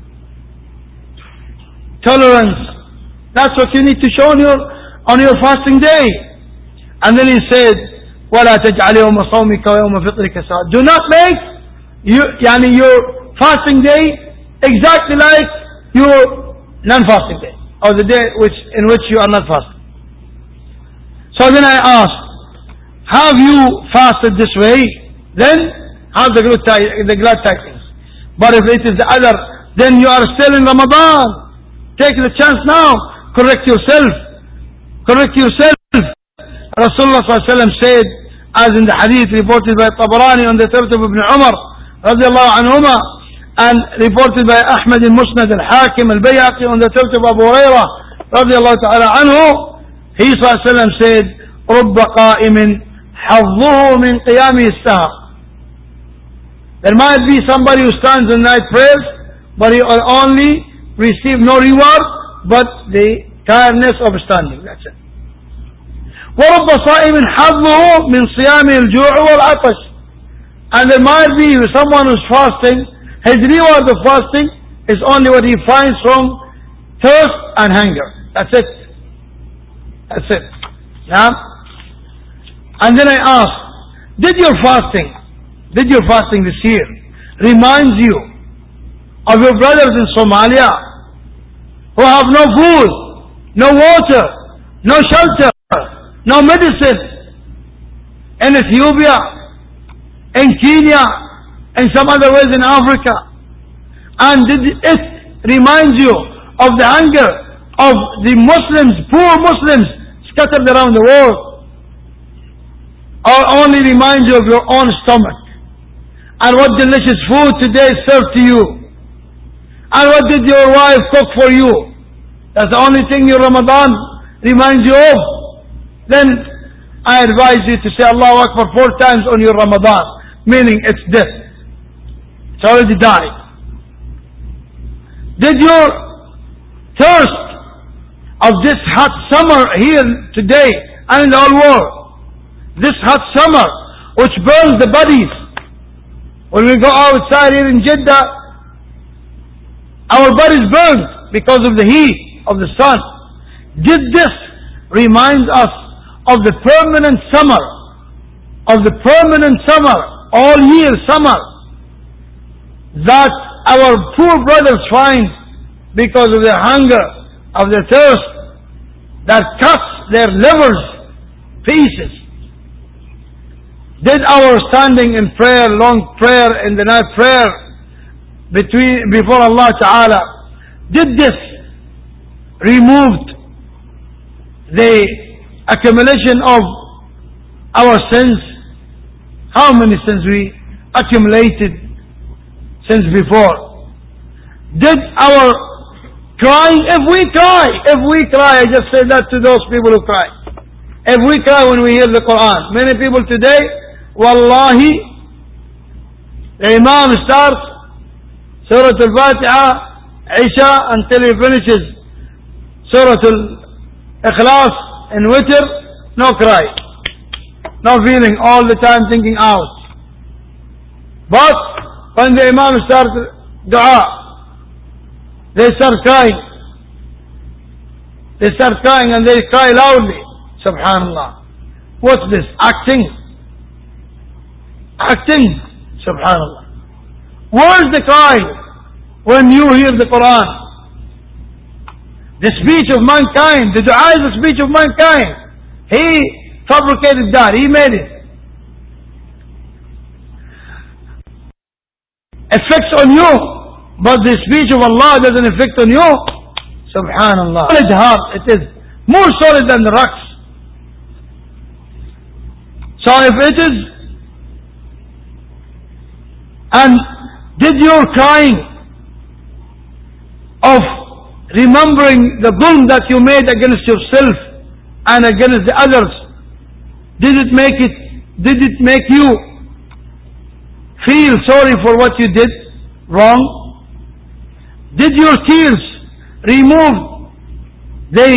tolerance. That's what you need to show on your fasting day. And then he said, وَلَا تَجْعَلْ يَوْمَ صَوْمِكَ وَيَوْمَ فِطْرِكَ سَوَاءً. Do not make your fasting day exactly like your non-fasting day, or the day in which you are not fasting. So then I asked, have you fasted this way? Then have the glad tidings. But if it is the other, then you are still in Ramadan. Take the chance now. Correct yourself. Correct yourself. Rasulullah ﷺ said, as in the hadith reported by Tabarani on the third of Ibn Umar radiallahu anhuma, and reported by Ahmad al-Musnad al-Hakim al-Bayhaqi on the third of Abu Hurairah radiallahu ta'ala anhu, he ﷺ said, رُبَّ قَائِمٍ حَظُّهُ مِنْ قِيَامِهِ السَّهَرِ. There might be somebody who stands in night prayers, but he will only receive no reward, but the tiredness of standing. That's it. وَرُبَّ صَائِمٍ حَظُّهُ مِنْ صِيَامِهِ الْجُوعُ وَالْعَطَشِ. And there might be someone who's fasting, his reward of fasting is only what he finds from thirst and hunger. That's it. That's it. Yeah? And then I asked, did your fasting this year remind you of your brothers in Somalia who have no food, no water, no shelter, no medicine, in Ethiopia, in Kenya, and some other ways in Africa. And it reminds you of the hunger of the Muslims, poor Muslims scattered around the world, or only reminds you of your own stomach and what delicious food today is served to you, and what did your wife cook for you? That's the only thing your Ramadan reminds you of. Then I advise you to say Allahu Akbar 4 times on your Ramadan, meaning it's death. It's already died. Did your thirst of this hot summer here today and in the whole world, this hot summer which burns the bodies, when we go outside here in Jeddah, our bodies burn because of the heat of the sun. Did this remind us of the permanent summer, all year summer, that our poor brothers find because of their hunger, of their thirst, that cuts their livers pieces? Did our standing in prayer, long prayer, in the night prayer before Allah Ta'ala, did this remove the accumulation of our sins? How many sins we accumulated since before? Did our crying, if we cry, I just say that to those people who cry. If we cry when we hear the Quran, many people today, wallahi, the Imam starts Surah Al-Fatiha, Isha, until he finishes Surah Al-Ikhlas and Witr, no cry, no feeling, all the time thinking out. But when the Imam starts Dua, they start crying. They start crying and they cry loudly. Subhanallah. What's this? Acting. Subhanallah. Where's the cry when you hear the Quran? The speech of mankind. The dua is the speech of mankind. He fabricated that. He made it. Effects on you. But the speech of Allah doesn't affect on you. Subhanallah. Solid heart. It is more solid than the rocks. So if it is, and did your crying of remembering the dhulm that you made against yourself and against the others, did it make you feel sorry for what you did wrong? Did your tears remove the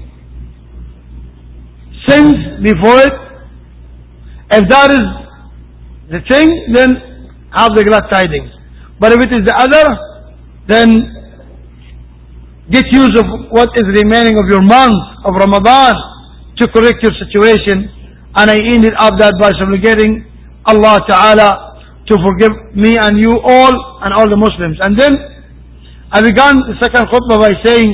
sins before it? If that is the thing, then have the glad tidings. But if it is the other, then get use of what is remaining of your month of Ramadan to correct your situation. And I ended up that by supplicating Allah Ta'ala to forgive me and you all and all the Muslims. And then I began the second khutbah by saying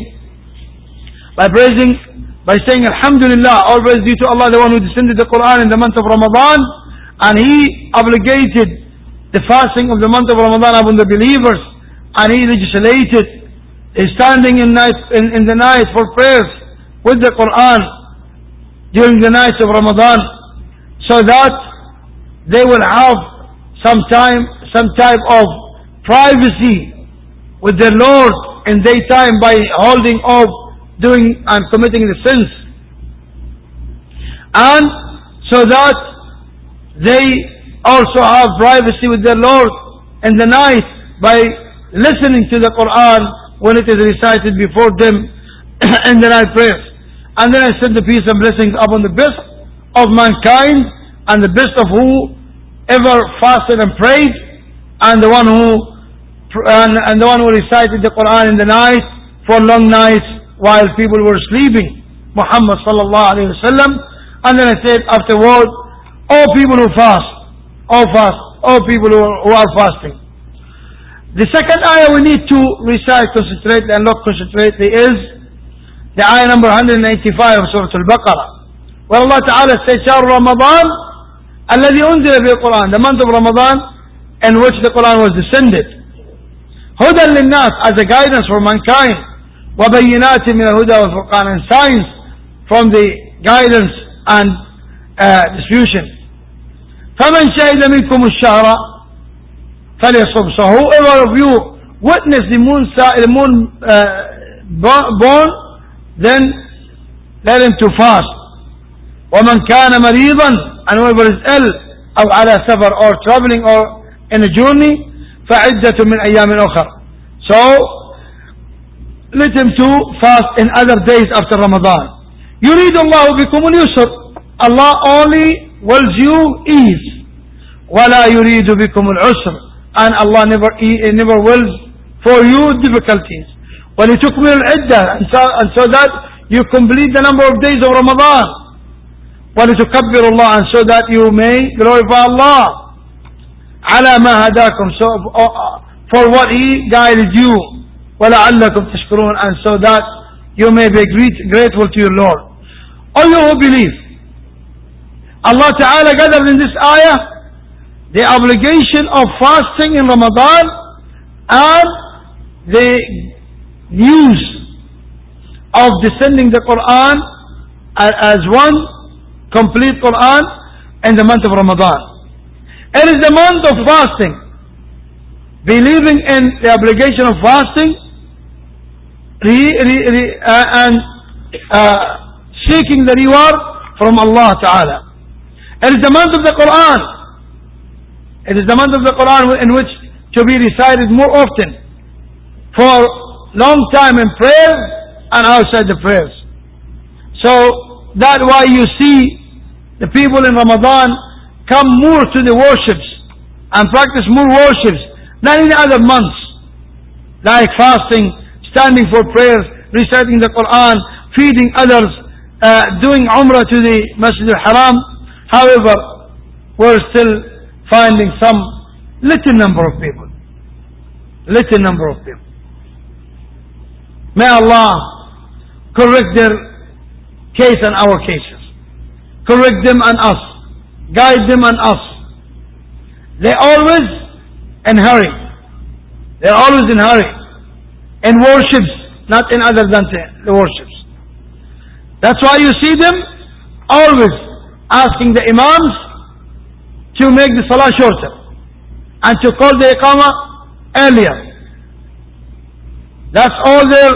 Alhamdulillah, all praise due to Allah, the one who descended the Quran in the month of Ramadan, and He obligated the fasting of the month of Ramadan upon the believers, and He legislated standing in the night for prayers with the Quran during the nights of Ramadan, so that they will have some type of privacy with their Lord in daytime by holding off doing and committing the sins, and so that they also have privacy with their Lord in the night by listening to the Quran when it is recited before them in the night prayers. And then I send the peace and blessings upon the best of mankind and the best of whoever fasted and prayed, and the one who recited the Quran in the night for long nights while people were sleeping, Muhammad sallallahu alayhi wa sallam. And then I said afterward, all people who fast, all people who are fasting, The second ayah we need to recite concentratedly and look concentratedly is the ayah number 185 of Surah Al-Baqarah, where Allah Ta'ala says, شهر رمضان الذي أنزل فيه القرآن, the month of Ramadan in which the Quran was descended. هدى للناس, as a guidance for mankind. وبينات من الهدى والفرقان, and signs from the guidance and distribution. فمن شهد منكم الشهر فليصم. So whoever of you witness the moon born, then let him to fast. ومن كان مريضا, and whoever is ill أو على سفر, or traveling or in a journey, فعدة من أيام أخر. So let him to fast in other days after Ramadan. يريد الله بكم اليسر, Allah only wills you ease. ولا يريد بكم العسر, and Allah never wills for you difficulties. ولتكملوا العدة, and so that you complete the number of days of Ramadan. ولتكبروا الله, and so that you may glorify Allah. على ما هداكم, so for what He guided you. ولعلكم تشكرون, and so that you may be grateful to your Lord. All you who believe, Allah Ta'ala gathered in this ayah the obligation of fasting in Ramadan and the news of descending the Quran as one complete Quran in the month of Ramadan. It is the month of fasting. Believing in the obligation of fasting and seeking the reward from Allah Ta'ala. It is the month of the Quran. It is the month of the Quran in which to be recited more often for long time in prayer and outside the prayers. So that's why you see the people in Ramadan come more to the worships and practice more worships than in other months, like fasting, standing for prayers, reciting the Quran, feeding others, doing Umrah to the Masjid al-Haram. However, we're still finding some little number of people. May Allah correct their case and our cases. Correct them and us. Guide them and us. They always in hurry. They're always in hurry. In worships, not in other than the worships. That's why you see them always asking the imams to make the salah shorter and to call the iqamah earlier. That's all their,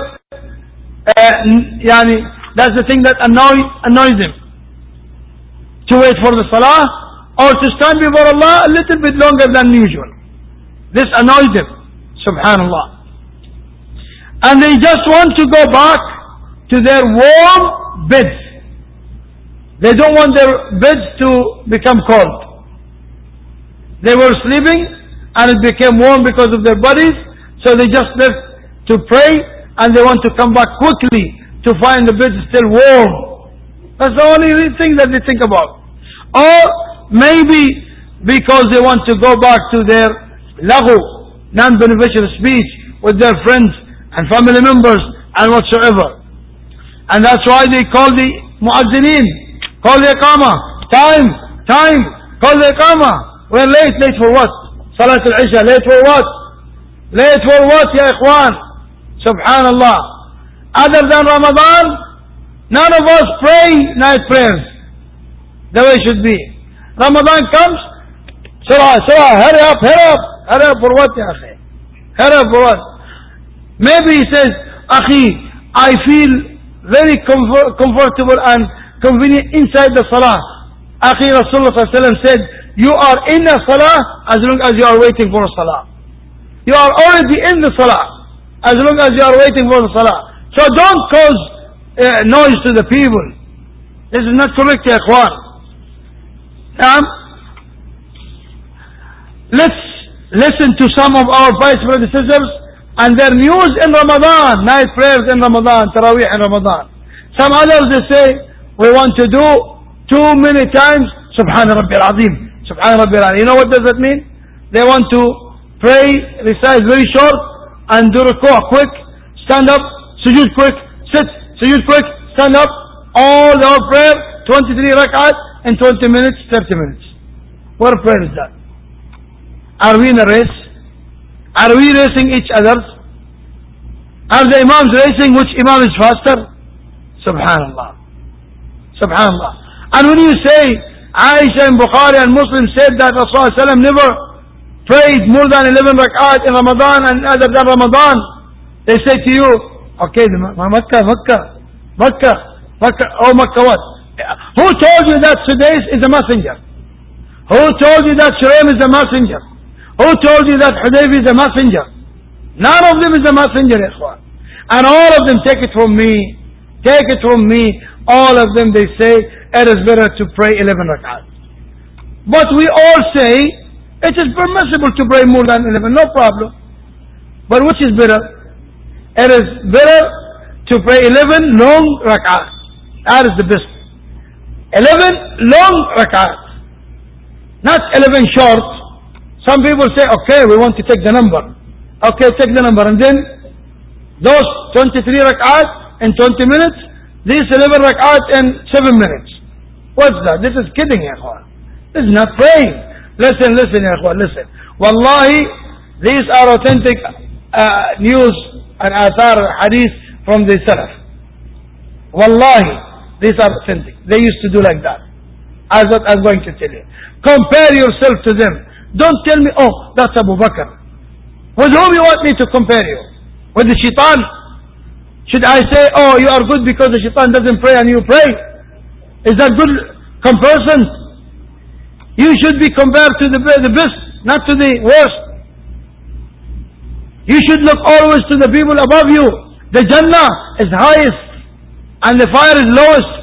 that's the thing that annoys them. To wait for the salah or to stand before Allah a little bit longer than usual. This annoys them. Subhanallah. And they just want to go back to their warm beds. They don't want their beds to become cold. They were sleeping and it became warm because of their bodies, so they just left to pray and they want to come back quickly to find the bed still warm. That's the only thing that they think about. Or maybe because they want to go back to their laghu, non-beneficial speech with their friends and family members and whatsoever. And that's why they call the mu'azzineen, call the iqamah, time, call the iqamah. We're late for what? Salat al-Isha, late for what? Late for what, ya ikhwan? Subhanallah. Other than Ramadan, none of us pray night prayers the way it should be. Ramadan comes, surah, hurry up for what, ya akhi? Hurry up for what? Maybe he says, akhi, I feel very comfortable and convenient inside the salah. Akhi, Rasulullah said, you are in the salah as long as you are waiting for a salah. You are already in the salah as long as you are waiting for the salah. So don't cause noise to the people. This is not correct, ya ikhwan. Let's listen to some of our vice predecessors and their news in Ramadan, night prayers in Ramadan, Taraweeh in Ramadan. Some others they say, we want to do too many times, Subhan Rabbi al-Azim, Subhan Rabbi al-Azim. You know what does that mean? They want to pray, recite very short, and do ruku' quick, stand up, sujood quick, sit, sujood quick, stand up, all the whole prayer, 23 rak'at in 20 minutes, 30 minutes. What prayer is that? Are we in a race? Are we racing each other? Are the Imams racing which Imam is faster? Subhanallah. Subhanallah. And when you say, Aisha and Bukhari and Muslim said that Rasulullah never prayed more than 11 rak'at in Ramadan and other than Ramadan, they say to you, okay, Makkah, oh Makkah what? Who told you that Sudais is a messenger? Who told you that Shuraim is a messenger? Who told you that Hudayf is a messenger? None of them is a messenger, ikhwan. And all of them take it from me. Take it from me. All of them, they say, it is better to pray 11 rak'at. But we all say, it is permissible to pray more than 11, no problem. But which is better? It is better to pray 11 long rak'at. That is the best. 11 long rak'at. Not 11 short. Some people say, okay, we want to take the number. Okay, take the number. And then, those 23 rak'at in 20 minutes, these 11 rak'at in 7 minutes. What's that? This is kidding, ya ikhwan. This is not praying. Listen, ya ikhwan, listen. Wallahi, these are authentic news and athar hadith from the Salaf. Wallahi, these are authentic. They used to do like that. As what I'm going to tell you. Compare yourself to them. Don't tell me, oh, that's Abu Bakr. With whom you want me to compare you? With the shaitan? Should I say, oh, you are good because the shaitan doesn't pray and you pray? Is that good comparison? You should be compared to the best, not to the worst. You should look always to the people above you. The Jannah is highest and the fire is lowest.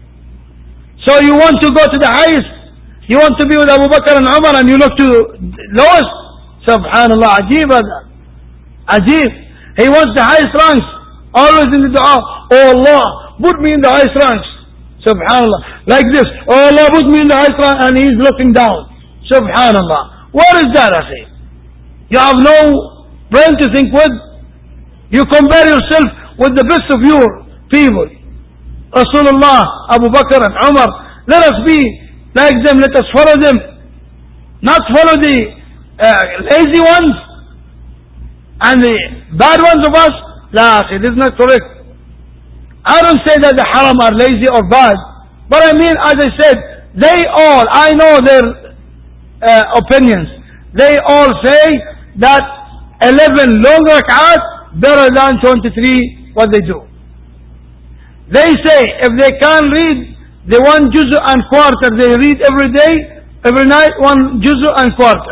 So you want to go to the highest. You want to be with Abu Bakr and Umar and you look to lowest. Subhanallah, Ajib hada. Ajib. He wants the highest ranks. Always in the dua. Oh Allah, put me in the highest ranks. Subhanallah. Like this. Oh Allah, put me in the highest ranks, and he's looking down. Subhanallah. What is that, akhi? You have no brain to think with. You compare yourself with the best of your people. Rasulullah, Abu Bakr and Umar. Let us be like them, let us follow them. Not follow the lazy ones and the bad ones of us. La, this is not correct. I don't say that the haram are lazy or bad, but I mean, as I said, they all, I know their opinions. They all say that 11 long rak'at better than 23 what they do. They say if they can't read the 1 juzu and quarter, they read every day, every night 1 juzu and quarter.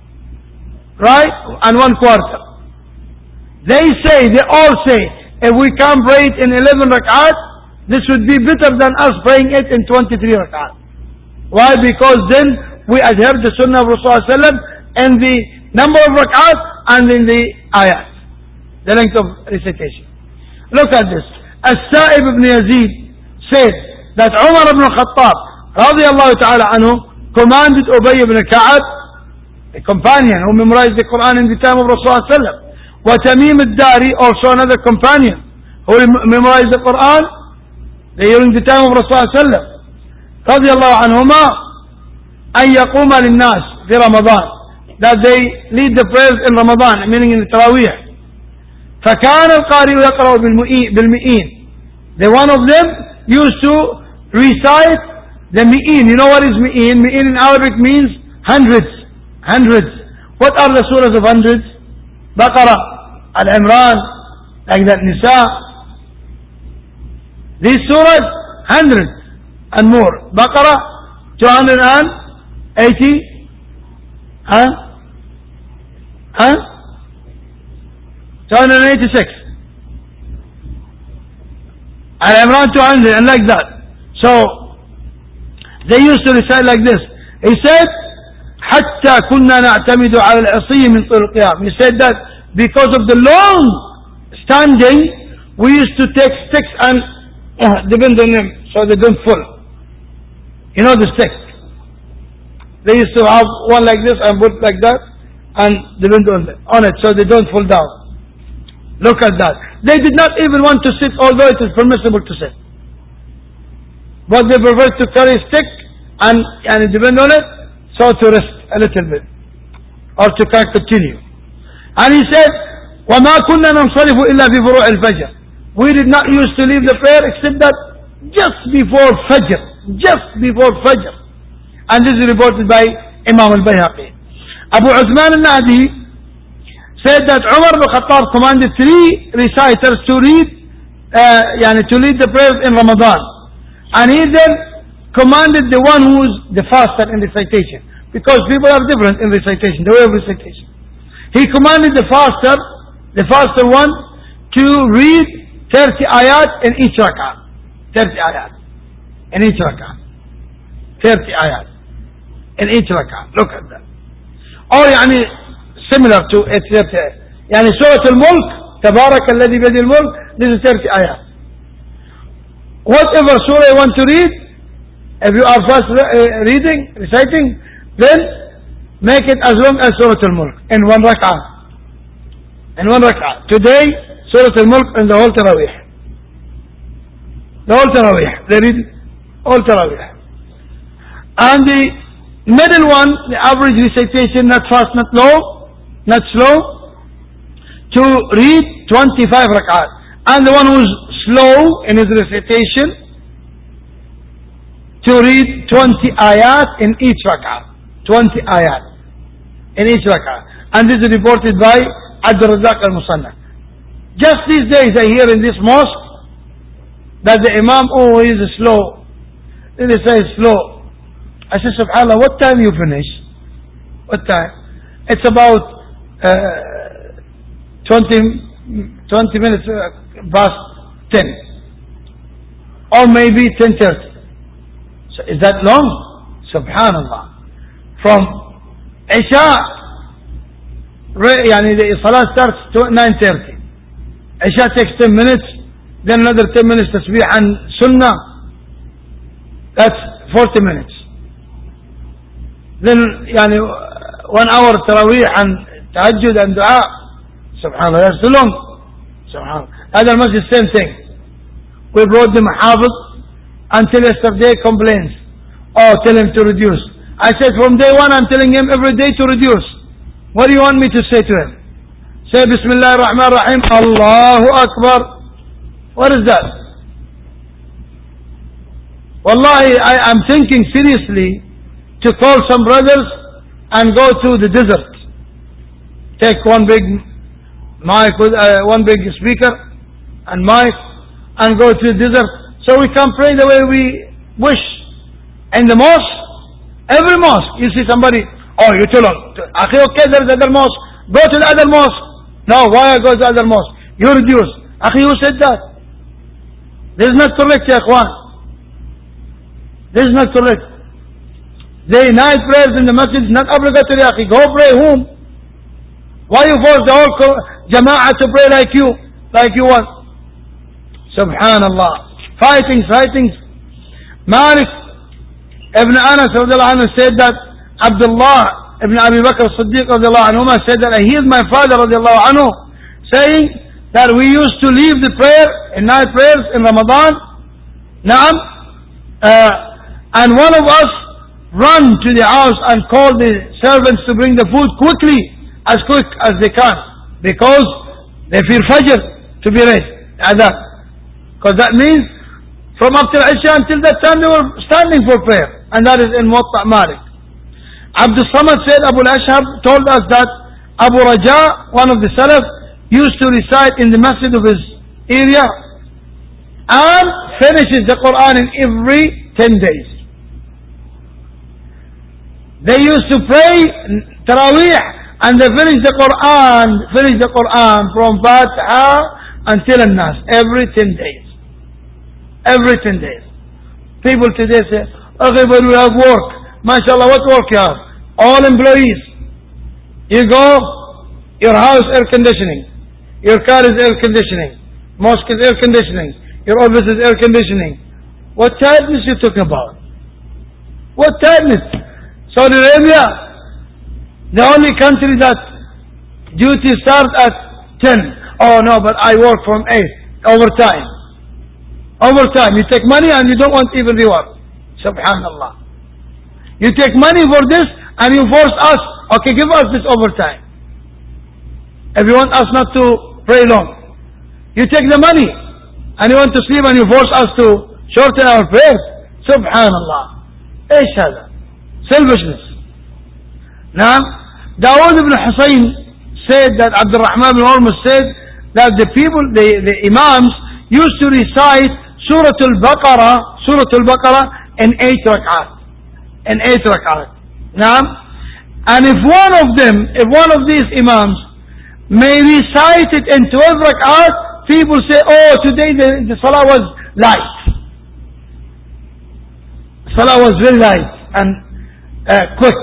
Right? And 1 quarter. They all say, if we can't pray it in 11 rak'at, this would be better than us praying it in 23 rak'at. Why? Because then we adhere to the sunnah of Rasulullah in the number of rak'at and in the ayat, the length of recitation. Look at this. As-Sa'ib ibn Yazid said that Umar ibn Khattab radiyallahu ta'ala anhu commanded Ubay ibn Ka'ab, a companion who memorized the Quran in the time of Rasulullah, وتميم الداري, also another companion who memorized the Quran during the time of Rasulullah رضي الله عنهما, أن يقوم للناس في رمضان, that they lead the prayers in Ramadan, meaning in the Taraweeh. فكان القارئ يقرأ بالمئين. The one of them used to recite the mi'in. You know what is mi'in? Mi'in in Arabic means hundreds. Hundreds. What are the surahs of hundreds? Baqarah, Al-Imran, like that, Nisa. These surahs, hundreds and more. Baqarah, 280. 286. Al-Imran 200, and like that. So, they used to recite like this. He said, حتى كنا نعتمد على العصي من طول القيام. He said that because of the long standing, we used to take sticks and depend on them so they don't fall. You know the stick. They used to have one like this and put like that, and depend on it so they don't fall down. Look at that. They did not even want to sit, although it is permissible to sit. But they prefer to carry a stick and depend on it, so to rest a little bit. Or to continue. And he said, وَمَا كُنَّا نَنْصَرِفُ إِلَّا فِي فُرُوعِ الْفَجْرِ. We did not used to leave the prayer except that just before Fajr. Just before Fajr. And this is reported by Imam al-Bayhaqi. Abu Uthman al-Nahdi said that Umar ibn Khattab commanded 3 reciters to lead the prayers in Ramadan. And he then commanded the one who is the faster in recitation. Because people are different in recitation, the way of recitation. He commanded the faster one to read 30 ayat in each rak'ah. 30 ayat in each rak'ah. 30 ayat in each rak'ah. Look at that. Or similar to it. Surah Al-Mulk, Tabarak alladhi biyadihi al-mulk, this is 30 ayat. Whatever surah you want to read, if you are fast reciting, then make it as long as Surah Al-Mulk in one rak'ah. In one rak'ah. Today, Surah Al-Mulk and the whole Taraweeh. The whole Taraweeh. They read all Taraweeh. And the middle one, the average recitation, not fast, not slow, to read 25 rak'at. And the one who's slow in his recitation, to read 20 ayat in each rak'ah. 20 ayat in each rak'ah. And this is reported by Abdul Razak al-Musannaf. Just these days I hear in this mosque that the Imam, he is slow. Then they say slow. I say, subhanAllah, what time you finish? What time? It's about 20 minutes past 10. Or maybe 10:30. So is that long? Subhanallah. From Isha, the Salah starts to 9:30. Isha takes 10 minutes, then another 10 minutes tasbih and sunnah. That's 40 minutes. Then 1 hour tarawih and tahajjud and dua. Subhanallah, that's too long. Subhanallah. Other masjid, same thing. We brought them Hafiz until yesterday complains. Tell him to reduce. I said from day one I'm telling him every day to reduce. What do you want me to say to him? Say Bismillah ar-Rahman ar-Rahim, Allahu Akbar. What is that? Wallahi, I am thinking seriously to call some brothers and go to the desert. Take one big mic with one big speaker and mic and go to the desert so we can pray the way we wish. In the mosque, every mosque, you see somebody, you're too long. Akhi, okay, there's other mosque. Go to the other mosque. No, why I go to the other mosque? You reduce. Akhi, who said that? This is not correct, ya ikhwan. This is not correct. The night prayers in the masjid is not obligatory, akhi. Go pray home. Why you force the whole jama'ah to pray like you want? Subhanallah. Fighting. Malik Ibn Anas radiallahu anhu said that Abdullah Ibn Abi Bakr Siddiq radiallahu anhu said that I heard my father radiallahu anhu saying that we used to leave the prayer in night prayers in Ramadan. Naam. And one of us run to the house and call the servants to bring the food quickly, as quick as they can, because they fear Fajr to be raised. Because that means from after Isha until that time they were standing for prayer. And that is in Muwatta Malik. Abdul Samad said, Abu al-Ashhab told us that Abu Raja, one of the Salaf, used to recite in the masjid of his area and finishes the Quran in every 10 days. They used to pray Taraweeh and they finish the Quran from Fatiha until An-Nas every 10 days. Every 10 days. People today say, okay, but we have work. MashaAllah, what work you have? All employees. You go, your house air conditioning. Your car is air conditioning. Mosque is air conditioning. Your office is air conditioning. What tiredness you talking about? What tiredness? Saudi Arabia, the only country that Duty starts at 10. Oh no, but I work from 8. Overtime. Overtime. You take money and you don't want even reward. Subhanallah. You take money for this and you force us, okay, give us this overtime. If you want us not to pray long. You take the money and you want to sleep and you force us to shorten our prayers. Subhanallah. ايش هذا? Selfishness. Now, Dawood ibn Hussein said that Abdul Rahman ibn Hormuz said that the people, the Imams used to recite Surah Al-Baqarah in 8 rak'at. In 8 rak'at. Now, and if one of these Imams may recite it in 12 rak'at, people say, oh, today the Salah was light. Salah was very light and quick.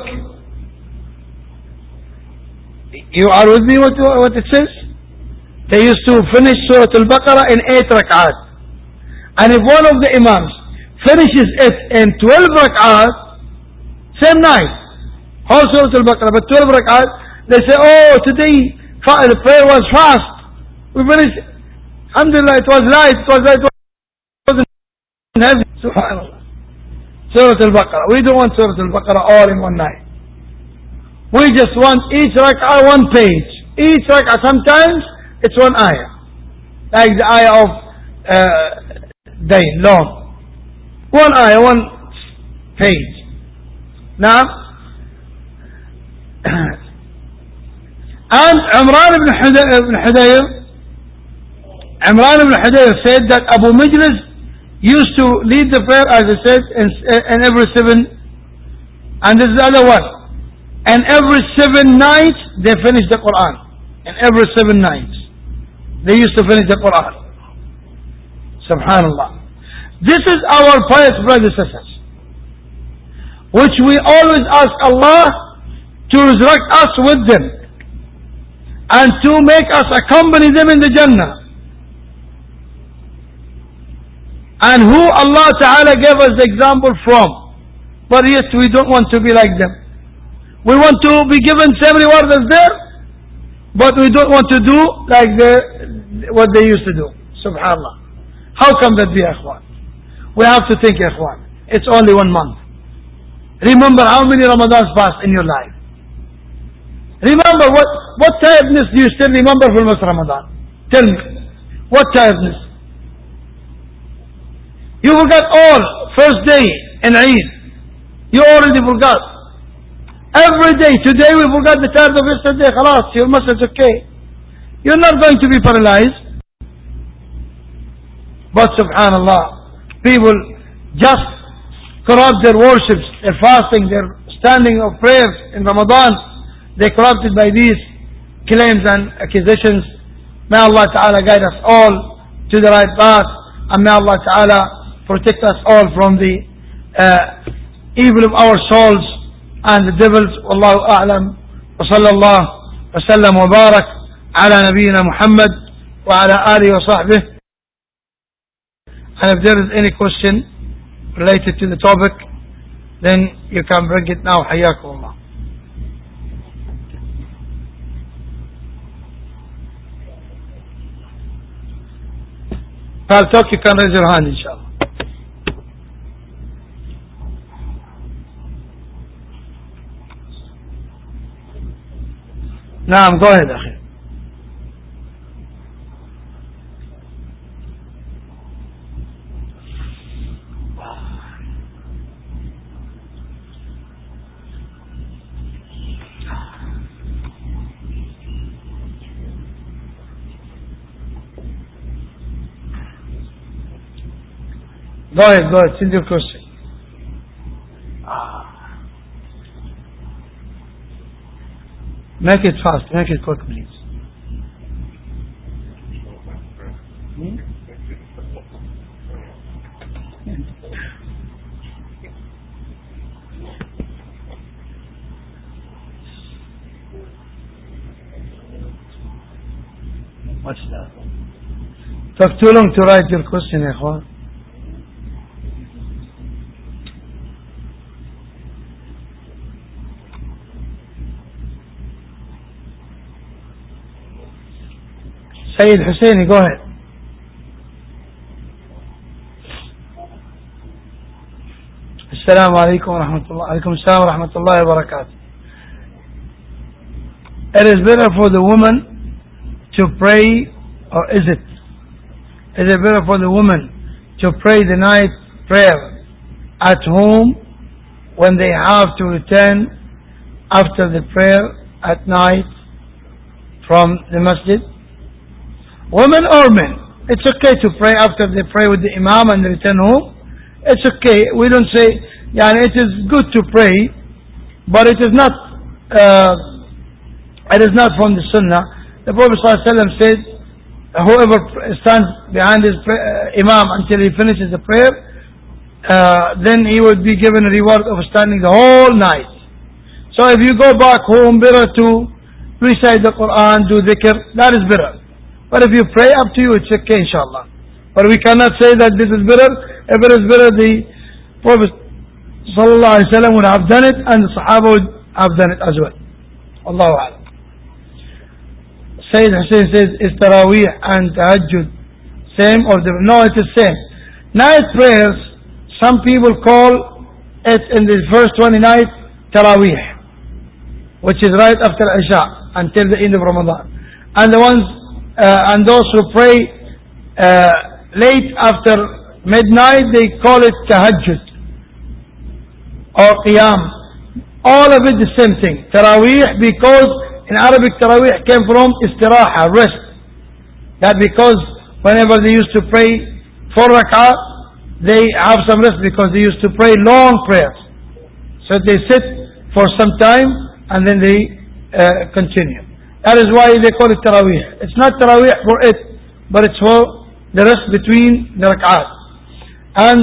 You are with me what it says? They used to finish Surah Al-Baqarah in 8 rak'at. And if one of the Imams finishes it in 12 rak'at, same night, whole Surah Al-Baqarah, but 12 rak'at, they say, oh, today the prayer was fast. We finished, alhamdulillah, it was light, it wasn't heavy. Subhanallah. Surah Al-Baqarah. We don't want Surah Al-Baqarah all in one night. We just want each rak'ah one page. Each rak'ah, sometimes it's one ayah. Like the ayah of Dayn, long. One ayah, one page. Now, and Imran ibn Hudayr said that Abu Mijlis used to lead the prayer, as I said, in every 7, and this is the other one. And every 7 nights they finish the Quran. And every 7 nights they used to finish the Quran. Subhanallah. This is our pious brothers and sisters, which we always ask Allah to resurrect us with them and to make us accompany them in the Jannah. And who Allah Ta'ala gave us the example from. But yet we don't want to be like them. We want to be given same reward as there, but we don't want to do like what they used to do. Subhanallah. How come that be, Ikhwan? We have to think, Ikhwan. It's only 1 month. Remember how many Ramadans passed in your life. Remember what tiredness do you still remember from this Ramadan? Tell me. What tiredness? You forgot all. First day in Eid. You already forgot. Every day. Today we forgot the tired of yesterday. Khalas, your muscle is okay. You're not going to be paralyzed. But subhanallah, people just corrupt their worships, their fasting, their standing of prayers in Ramadan. They corrupted by these claims and accusations. May Allah Ta'ala guide us all to the right path, and may Allah Ta'ala protect us all from the evil of our souls and the devils. Wallahu a'lam. Wa sallallahu wa sallam wa barak ala nabiyyina Muhammad wa ala alihi wa sahbihi. And if there is any question related to the topic, then you can bring it now. Hayyakum Allah. Talk, you can raise your hand, inshallah. Naam, go ahead, akhi. Go ahead, send your question. Make it fast, make it quick, please. What's that? Took too long to write your question, ikhwan. Sayyid Husseini, go ahead. Assalamu alaikum wa rahmatullah. Alaikum assalam wa rahmatullahi wa barakatuh. It is better for the woman to pray, or is it? Is it better for the woman to pray the night prayer at home when they have to return after the prayer at night from the masjid? Women or men? It's okay to pray after they pray with the imam and return home. It's okay. We don't say, it is good to pray, but it is not from the sunnah. The Prophet ﷺ said, whoever stands behind his imam until he finishes the prayer, then he would be given a reward of standing the whole night. So if you go back home, better to recite the Quran, do dhikr, that is better. But if you pray, up to you, it's okay, inshallah. But we cannot say that this is better. If it is better, the Prophet ﷺ would have done it, and the Sahaba would have done it as well. Allahu Akbar. Sayyid Hussein says, is Taraweeh and Tahajjud same or different? No, it is same. Night prayers, some people call it in the first 20 night Taraweeh, which is right after Isha until the end of Ramadan. And the ones and those who pray late after midnight, they call it Tahajjud or Qiyam. All of it the same thing. Taraweeh, because in Arabic Taraweeh came from istiraha, rest. That because whenever they used to pray 4 rak'ah, they have some rest because they used to pray long prayers. So they sit for some time and then they continue. That is why they call it Taraweeh. It's not Taraweeh for it, but it's for the rest between the rak'ahs. And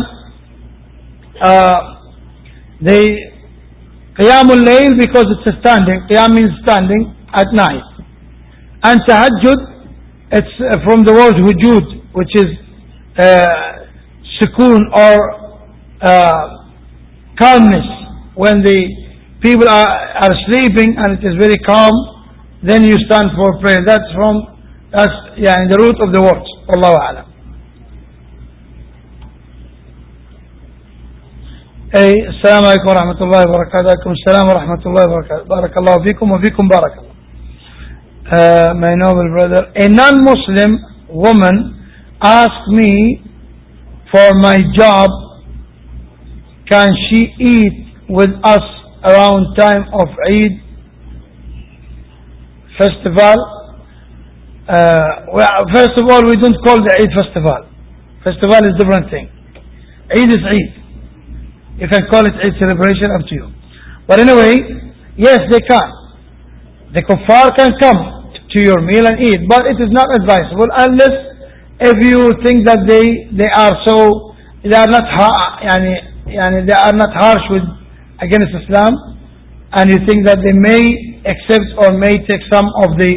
they Qiyamul Layl, because it's a standing. Qiyam means standing at night. And Tahajjud, it's from the word Hujud, which is sukoon or calmness. When the people are sleeping and it is very calm, then you stand for prayer. That's in the root of the words. Allahu A'lam. Assalamu alaikum wa rahmatullahi wa barakatuh. Assalamu wa rahmatullahi wa barakatuh. Barakallahu fikum wa fikum barakallah. My noble brother, a non-Muslim woman asked me for my job, can she eat with us around time of Eid festival? First of all, we don't call the Eid festival. Festival is a different thing. Eid is Eid. You can call it Eid celebration, up to you. But anyway, yes, they can. The kuffar can come to your meal and eat, but it is not advisable unless if you think that they are not harsh against Islam, and you think that they may accept or may take some of the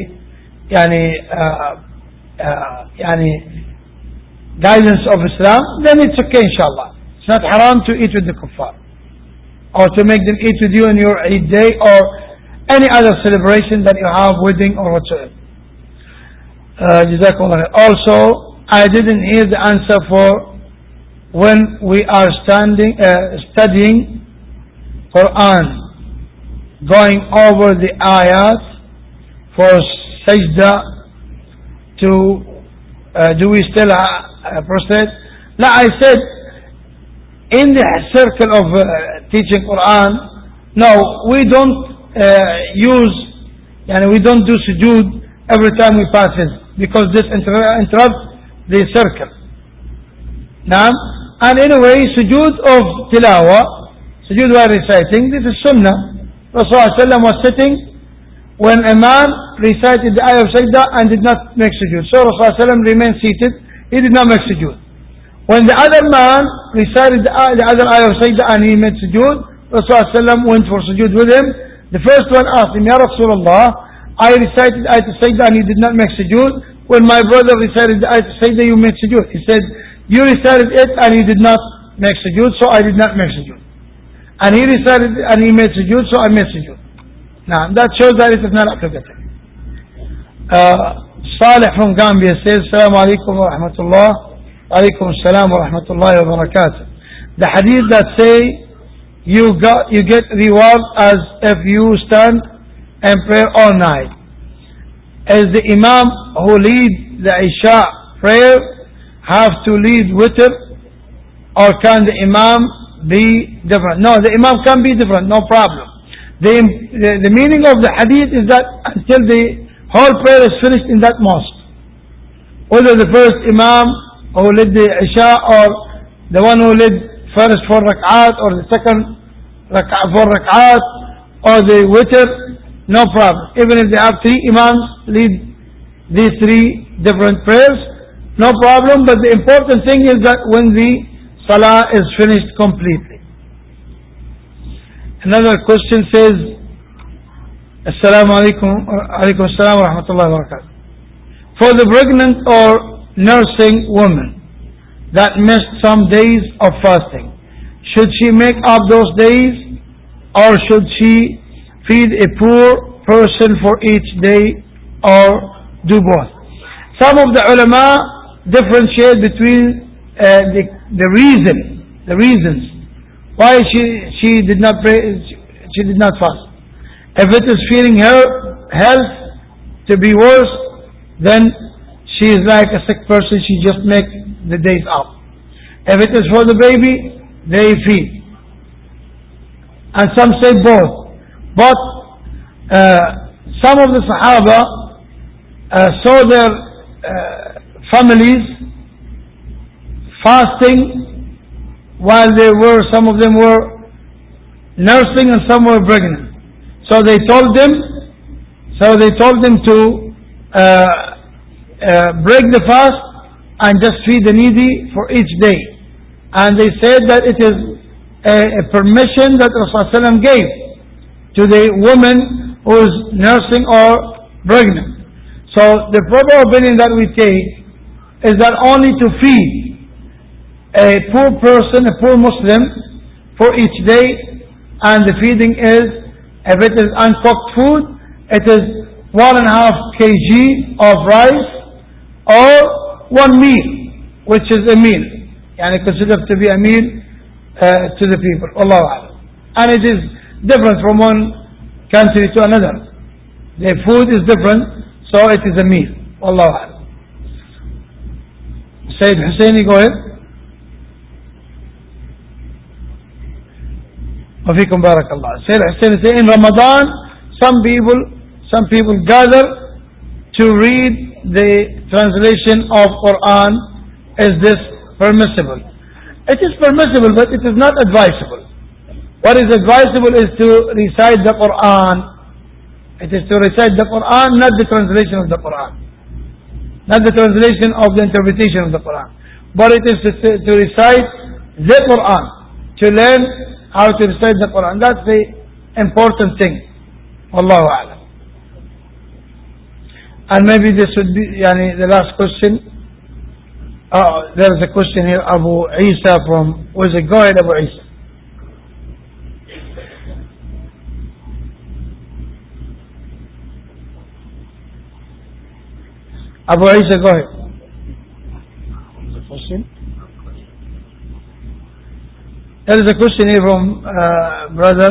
guidance of Islam, then it's okay, inshallah. It's not haram to eat with the kuffar, or to make them eat with you on your Eid day or any other celebration that you have, wedding or whatsoever. Jazakumullah. Also, I didn't hear the answer for when we are studying Quran, going over the ayat for sajda, do we still proceed? No, I said in the circle of teaching Quran, no, we don't we don't do sujood every time we pass it, because this interrupts the circle. Now, and anyway, sujood of tilawah, sujood while reciting, this is sunnah. Rasulullah was sitting when a man recited the ayah of sajda and did not make sujood. So Rasulullah remained seated, he did not make sujood. When the other man recited the other ayah of sajda and he made sujood, Rasulullah went for sujood with him. The first one asked him, Ya Rasulullah, I recited ayah of sajda and he did not make sujood. When my brother recited the ayah of sajda, you made sujood. He said, you recited it and he did not make sujood, so I did not make sujood. And he recited it and he made sujood, so I made sujood. Now, that shows that it is not applicable. Salih from Gambia says, Assalamu alaikum wa rahmatullah. Alaikum assalam wa rahmatullahi wa barakatuh. The hadith that say you get reward as if you stand and pray all night. Is the Imam who lead the Isha prayer have to lead witr, or can the Imam be different? No, the Imam can be different, no problem. The meaning of the hadith is that until the whole prayer is finished in that mosque, whether the first Imam who led the Isha or the one who led first 4 rak'at or the second 4 rak'at or the witr, no problem. Even if they have 3 Imams lead these 3 different prayers, no problem. But the important thing is that when the Salah is finished completely. Another question says, Assalamu alaikum, alaikum assalam wa rahmatullahi wa barakatuh. For the pregnant or nursing woman that missed some days of fasting, should she make up those days, or should she feed a poor person for each day, or do both? Some of the ulama differentiate between the reasons why she did not pray, she did not fast. If it is feeling her health to be worse, then she is like a sick person, she just makes the days up. If it is for the baby, they feed. And some say both. But some of the Sahaba saw their families fasting while some of them were nursing and some were pregnant. So they told them to break the fast and just feed the needy for each day. And they said that it is a permission that Rasulullah gave to the woman who is nursing or pregnant. So the proper opinion that we take is that only to feed a poor person, a poor Muslim, for each day, and the feeding is, if it is uncooked food, it is 1.5 kg of rice, or 1 meal, which is a meal, and considered to be a meal to the people. Allahu Akbar. And it is different from one country to another. The food is different, so it is a meal. Allahu Akbar. Sayyid Husseini, go ahead. وفيكم بارك الله. Sayyid Hussein say, in Ramadan, some people gather to read the translation of Quran. Is this permissible? It is permissible, but it is not advisable. What is advisable is to recite the Quran. It is to recite the Quran, not the translation of the Quran, not the translation of the interpretation of the Quran, but it is to recite the Quran, to learn how to recite the Quran. That's the important thing. Wallahu a'lam. And maybe this would be the last question. There is a question here, Abu Isa from, where's it? Go ahead, Abu Isa. Abu Isa, go ahead. The question? There is a question here from brother.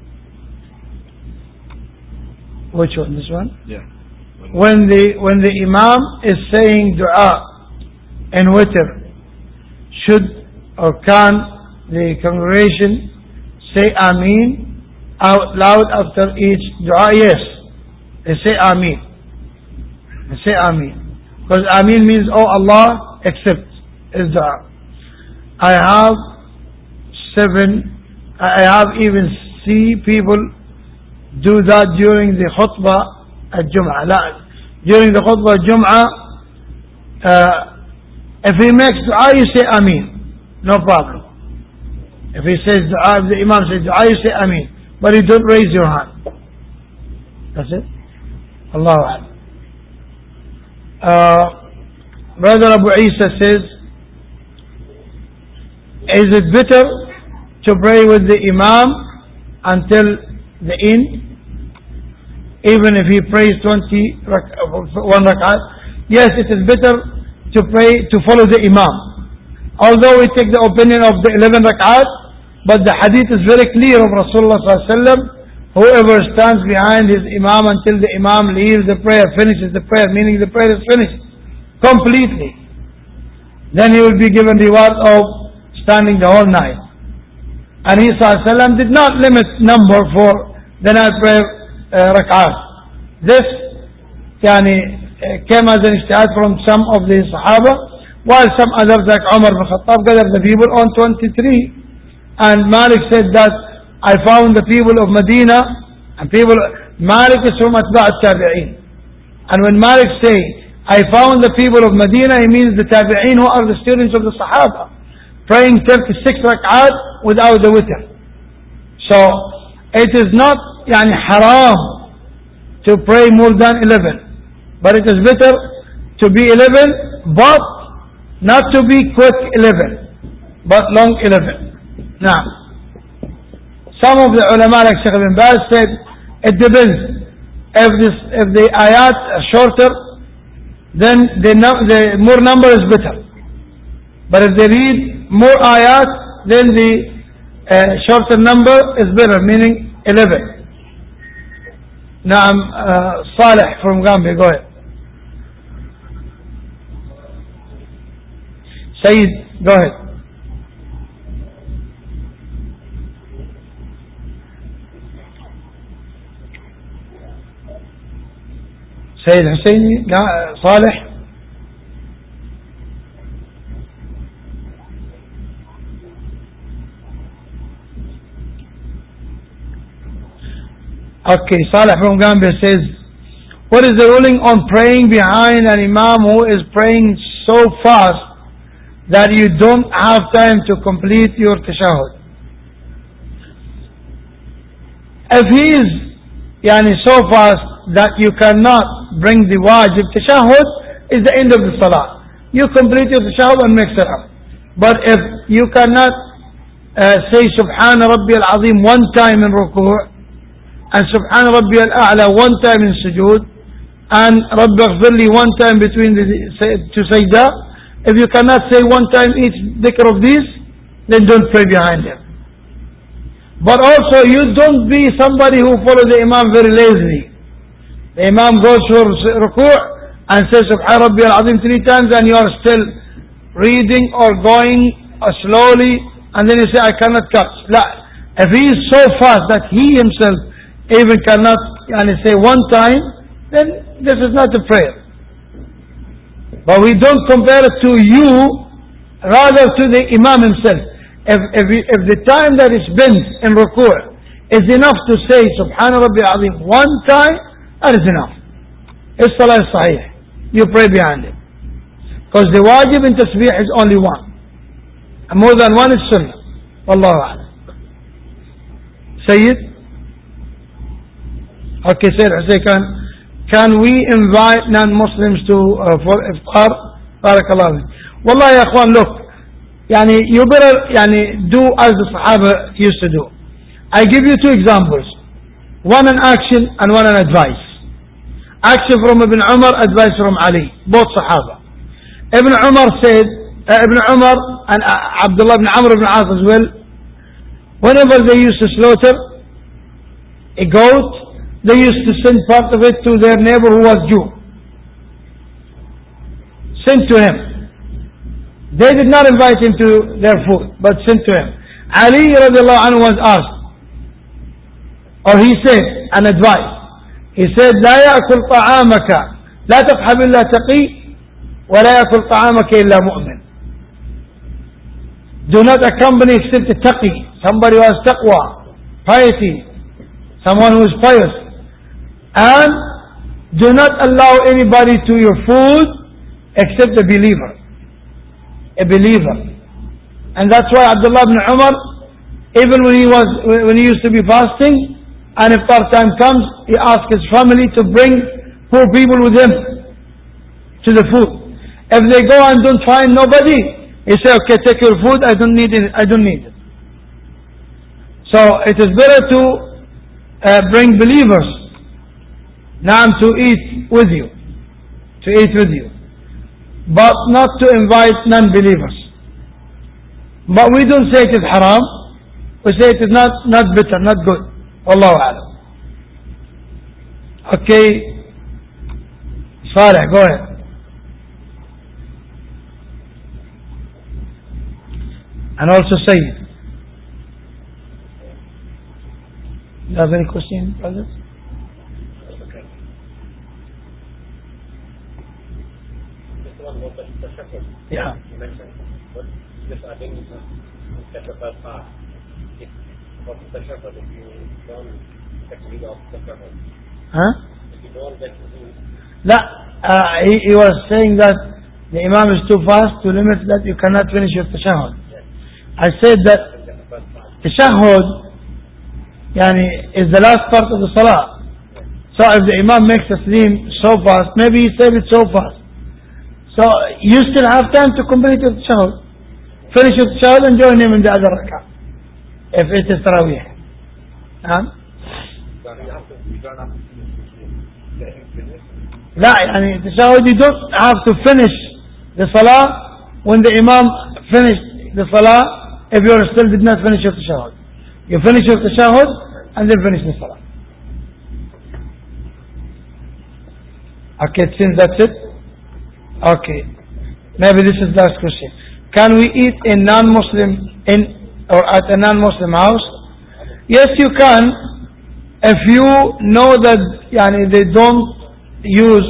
Which one? This one? Yeah. When the Imam is saying dua and witr, should or can the congregation say Ameen out loud after each dua? Yes, they say Ameen. They say Ameen, because Ameen means, oh Allah, accept is dua. I have even seen people do that during the khutbah al-Jum'ah. During the khutbah al-Jum'ah, if he makes dua, you say Ameen, no problem. If he says dua, if the Imam says dua, you say Ameen, but you don't raise your hand. That's it. Allahu Akbar. Brother Abu Isa says, is it better to pray with the Imam until the end, even if he prays 1 rak'at? yes, it is better to pray, to follow the Imam. Although we take the opinion of the 11 rak'at, but the hadith is very clear of Rasulullah sallallahu alaihi wasallam, whoever stands behind his Imam until the Imam leaves the prayer, finishes the prayer, meaning the prayer is finished completely, then he will be given reward of standing the whole night. And he sallallahu alaihi wasallam did not limit number for the night prayer rak'at. This came as an ijtihad from some of the Sahaba, while some others like Umar bin Khattab gathered the people on 23. And Malik said that I found the people of Medina, and Malik is from Atba' al-Tabi'een. And when Malik say, I found the people of Medina, he means the Tabi'een who are the students of the Sahaba, praying 36 rak'at without the witr. So, it is not haram to pray more than 11. But it is better to be 11, but not to be quick 11, but long 11. Now, some of the ulama like Shaykh ibn Baz said, it depends. If the ayat are shorter, then the more number is better. But if they read more ayat, then the shorter number is better, meaning 11. Now, Saleh from Gambia, go ahead. Saeed, go ahead. Sayyid Husseini, Saleh. Okay, Saleh from Gambia says, what is the ruling on praying behind an imam who is praying so fast that you don't have time to complete your tashahhud? If he is so fast that you cannot bring the wajib tashahhud, is the end of the salah. You complete your tashahhud and mix it up. But if you cannot say Subhana Rabbi al-Azim one time in ruku' and Subhana Rabbi al-A'la one time in sujood and Rabbi aghfirli one time between the two sajdah, if you cannot say one time each dhikr of these, then don't pray behind him. But also you don't be somebody who follows the Imam very lazily. The Imam goes for ruku' and says Subhan Rabbi al-Azim 3 times and you are still reading or going slowly and then you say I cannot catch. If he is so fast that he himself even cannot say one time, then this is not a prayer. But we don't compare it to you, rather to the Imam himself. If the time that is spent in ruku' is enough to say Subhana Rabbi al-Azim one time, that is enough. His salah is sahih. You pray behind it. Because the wajib in tasbih is only one. And more than one is sunnah. Wallahu a'lam. Sayyid? Okay, Sayyid Hussein, can we invite non-Muslims to for iftar? Barakallahu. Wallahi ya akhwan, look. You better do as the Sahaba used to do. I give you 2 examples. One an action and one an advice. Action from Ibn Umar, advice from Ali. Both Sahaba. Ibn Umar said, Ibn Umar and Abdullah ibn Amr ibn As as well, whenever they used to slaughter a goat, they used to send part of it to their neighbor who was Jew. Send to him. They did not invite him to their food, but sent to him. Ali radiallahu anhu was asked, or he said, an advice. He said, لا يأكل طعامك لا تفحم إلا تقي ولا يأكل طعامك إلا مؤمن. Do not accompany except a taqi, somebody who has taqwa, piety, someone who is pious. And do not allow anybody to your food except a believer. A believer. And that's why Abdullah ibn Umar, even when he used to be fasting, and if iftar time comes, he asks his family to bring poor people with him to the food. If they go and don't find nobody, he says, okay, take your food, I don't need it. So it is better to bring believers now to eat with you. but not to invite non-believers. But we don't say it is haram. We say it is not bitter, not good. Wallahu a'lam. Okay. Saleh, go ahead. And also Sayyid. Do you have any question, brothers? Yeah. You mentioned what this I think is set the first part. If what is the shepherd if you don't get rid of the shepherd? Huh? If you don't get rid No, he was saying that the Imam is too fast to limit that you cannot finish your tashahhud. yes. I said that tashahhud is the last part of the salah. So if the Imam makes taslim so fast, maybe he said it so fast. So you still have time to complete your tashahhud. Finish your tashahhud and join him in the other rak'ah. If it is tarawih. لا يعني التشهد you don't have to finish the salah when the Imam finished the salah if you still did not finish your tashahhud. You finish your tashahhud and then finish the salah. Okay, since that's it. Okay. Maybe this is the last question. Can we eat in non-Muslim or at a non-Muslim house? Yes, you can. If you know that they don't use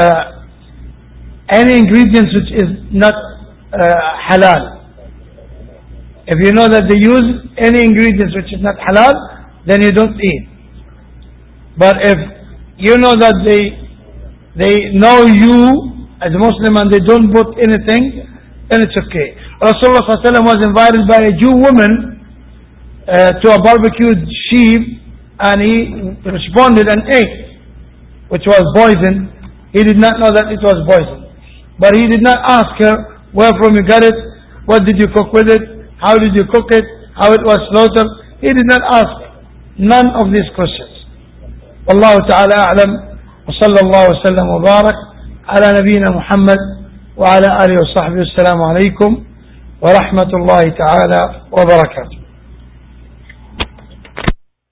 any ingredients which is not halal. If you know that they use any ingredients which is not halal, then you don't eat. But if you know that they know you as a Muslim and they don't put anything, then it's okay. Rasulullah ﷺ was invited by a Jew woman to a barbecued sheep, and he responded and ate, which was poison. He did not know that it was poison. But he did not ask her where from you got it, what did you cook with it, how did you cook it, how it was slaughtered. He did not ask none of these questions. Wallahu ta'ala a'lam, wa sallallahu wa sallam wa barak ala nabiyyina Muhammad wa ala alihi wa sahbihi. Assalamu alaikum wa rahmatullahi ta'ala wa barakatuh.